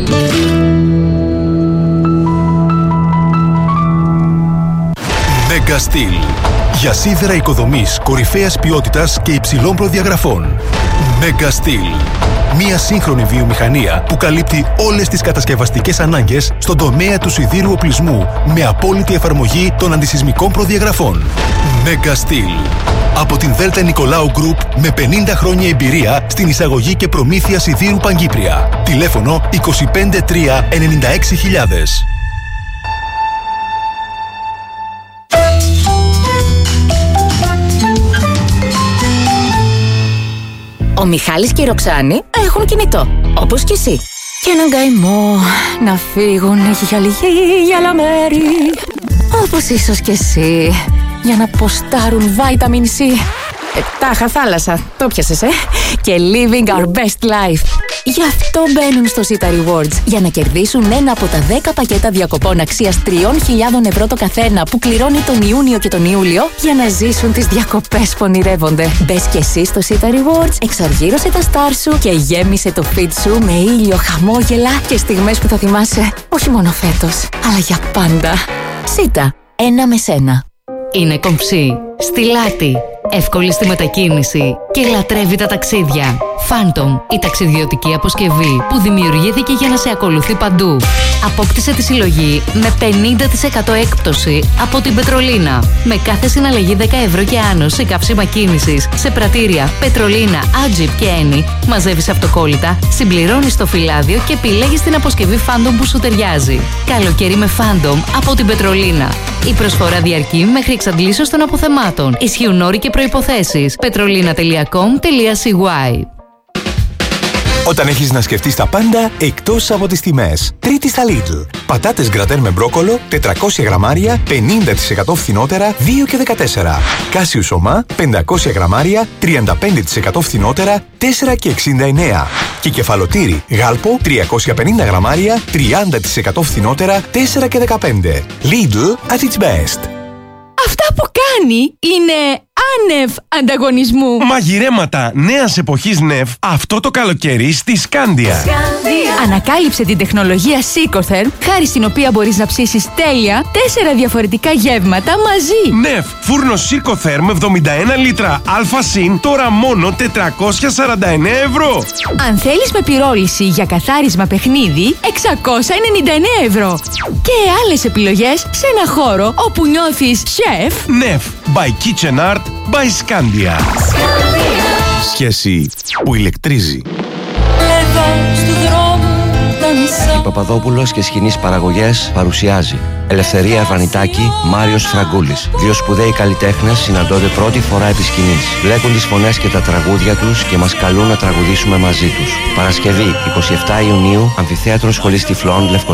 Mega Steel. Για σίδερα οικοδομής κορυφαίας ποιότητας και υψηλών προδιαγραφών. Mega Steel. Μια σύγχρονη βιομηχανία που καλύπτει όλες τις κατασκευαστικές ανάγκες στον τομέα του σιδήρου οπλισμού με απόλυτη εφαρμογή των αντισυσμικών προδιαγραφών. Mega Steel. Από την Δέλτα Νικολάου Γκρουπ με 50 χρόνια εμπειρία στην εισαγωγή και προμήθεια σιδήρου Παγκύπρια. Τηλέφωνο 253 96.000. Ο Μιχάλης και η Ροξάνη έχουν κινητό, όπως και εσύ. Και έναν καημό να φύγουν για λίγη άλλα μέρη, όπως ίσως και εσύ, για να ποστάρουν Vitamin C. Τάχα θάλασσα, το πιάσες, και living our best life. Γι' αυτό μπαίνουν στο Sita Rewards, για να κερδίσουν ένα από τα 10 πακέτα διακοπών αξίας 3.000 ευρώ το καθένα που κληρώνει τον Ιούνιο και τον Ιούλιο, για να ζήσουν τις διακοπές που ονειρεύονται. Μπες και εσύ στο Sita Rewards, εξαργύρωσε τα στάρ σου και γέμισε το feed σου με ήλιο, χαμόγελα και στιγμές που θα θυμάσαι όχι μόνο φέτος, αλλά για πάντα. Sita, ένα με σένα. Είναι κομψή, στιλάτη, εύκολη στη μετακίνηση και λατρεύει τα ταξίδια. Phantom, η ταξιδιωτική αποσκευή που δημιουργήθηκε για να σε ακολουθεί παντού. Απόκτησε τη συλλογή με 50% έκπτωση από την Πετρολίνα. Με κάθε συναλλαγή 10 ευρώ και άνω σε καύσιμα κίνησης, σε πρατήρια, Πετρολίνα, Agip και Eni, μαζεύεις αυτοκόλλητα, συμπληρώνεις το φυλάδιο και επιλέγεις την αποσκευή Phantom που σου ταιριάζει. Καλοκαίρι με Phantom από την Πετρολίνα. Η προσφορά διαρκεί μέχρι εξαντλήσεως των αποθεμάτων. Ισχύουν όροι και προϋποθέσεις. petrolina.com.cy. Όταν έχεις να σκεφτείς τα πάντα εκτός από τις τιμές. Τρίτη στα Lidl. Πατάτες γκρατέρ με μπρόκολο, 400 γραμμάρια, 50% φθηνότερα, 2 και 14. Κάσιου σωμά, 500 γραμμάρια, 35% φθηνότερα, 4 και 69. Και κεφαλοτήρι γάλπο, 350 γραμμάρια, 30% φθηνότερα, 4 και 15. Lidl at its best. Αυτά που κάνει είναι άνευ ανταγωνισμού. Μαγειρέματα νέας εποχής νεφ αυτό το καλοκαίρι στη Σκάντια. Ανακάλυψε την τεχνολογία Sicotherm, χάρη στην οποία μπορείς να ψήσεις τέλεια 4 διαφορετικά γεύματα μαζί. Νεφ, φούρνος Sicotherm 71 λίτρα ΑΣΥΝ, τώρα μόνο 449 ευρώ. Αν θέλεις με πυρόληση για καθάρισμα παιχνίδι, 699 ευρώ. Και άλλες επιλογές σε ένα χώρο όπου νιώθεις σεφ. Νεφ, by Kitchen Art, by Scandia. Σχέση που ηλεκτρίζει. Εδώ Παπαδόπουλος και Σχοινής Παραγωγές παρουσιάζει Ελευθερία Ευανιτάκη, Μάριος Φραγκούλης. Δύο σπουδαίοι καλλιτέχνες συναντώνται πρώτη φορά επί σκηνής. Μπλέκουν τις φωνές και τα τραγούδια τους και μας καλούν να τραγουδήσουμε μαζί τους. Παρασκευή 27 Ιουνίου, Αμφιθέατρο Σχολής Τυφλών, Λευκοσία.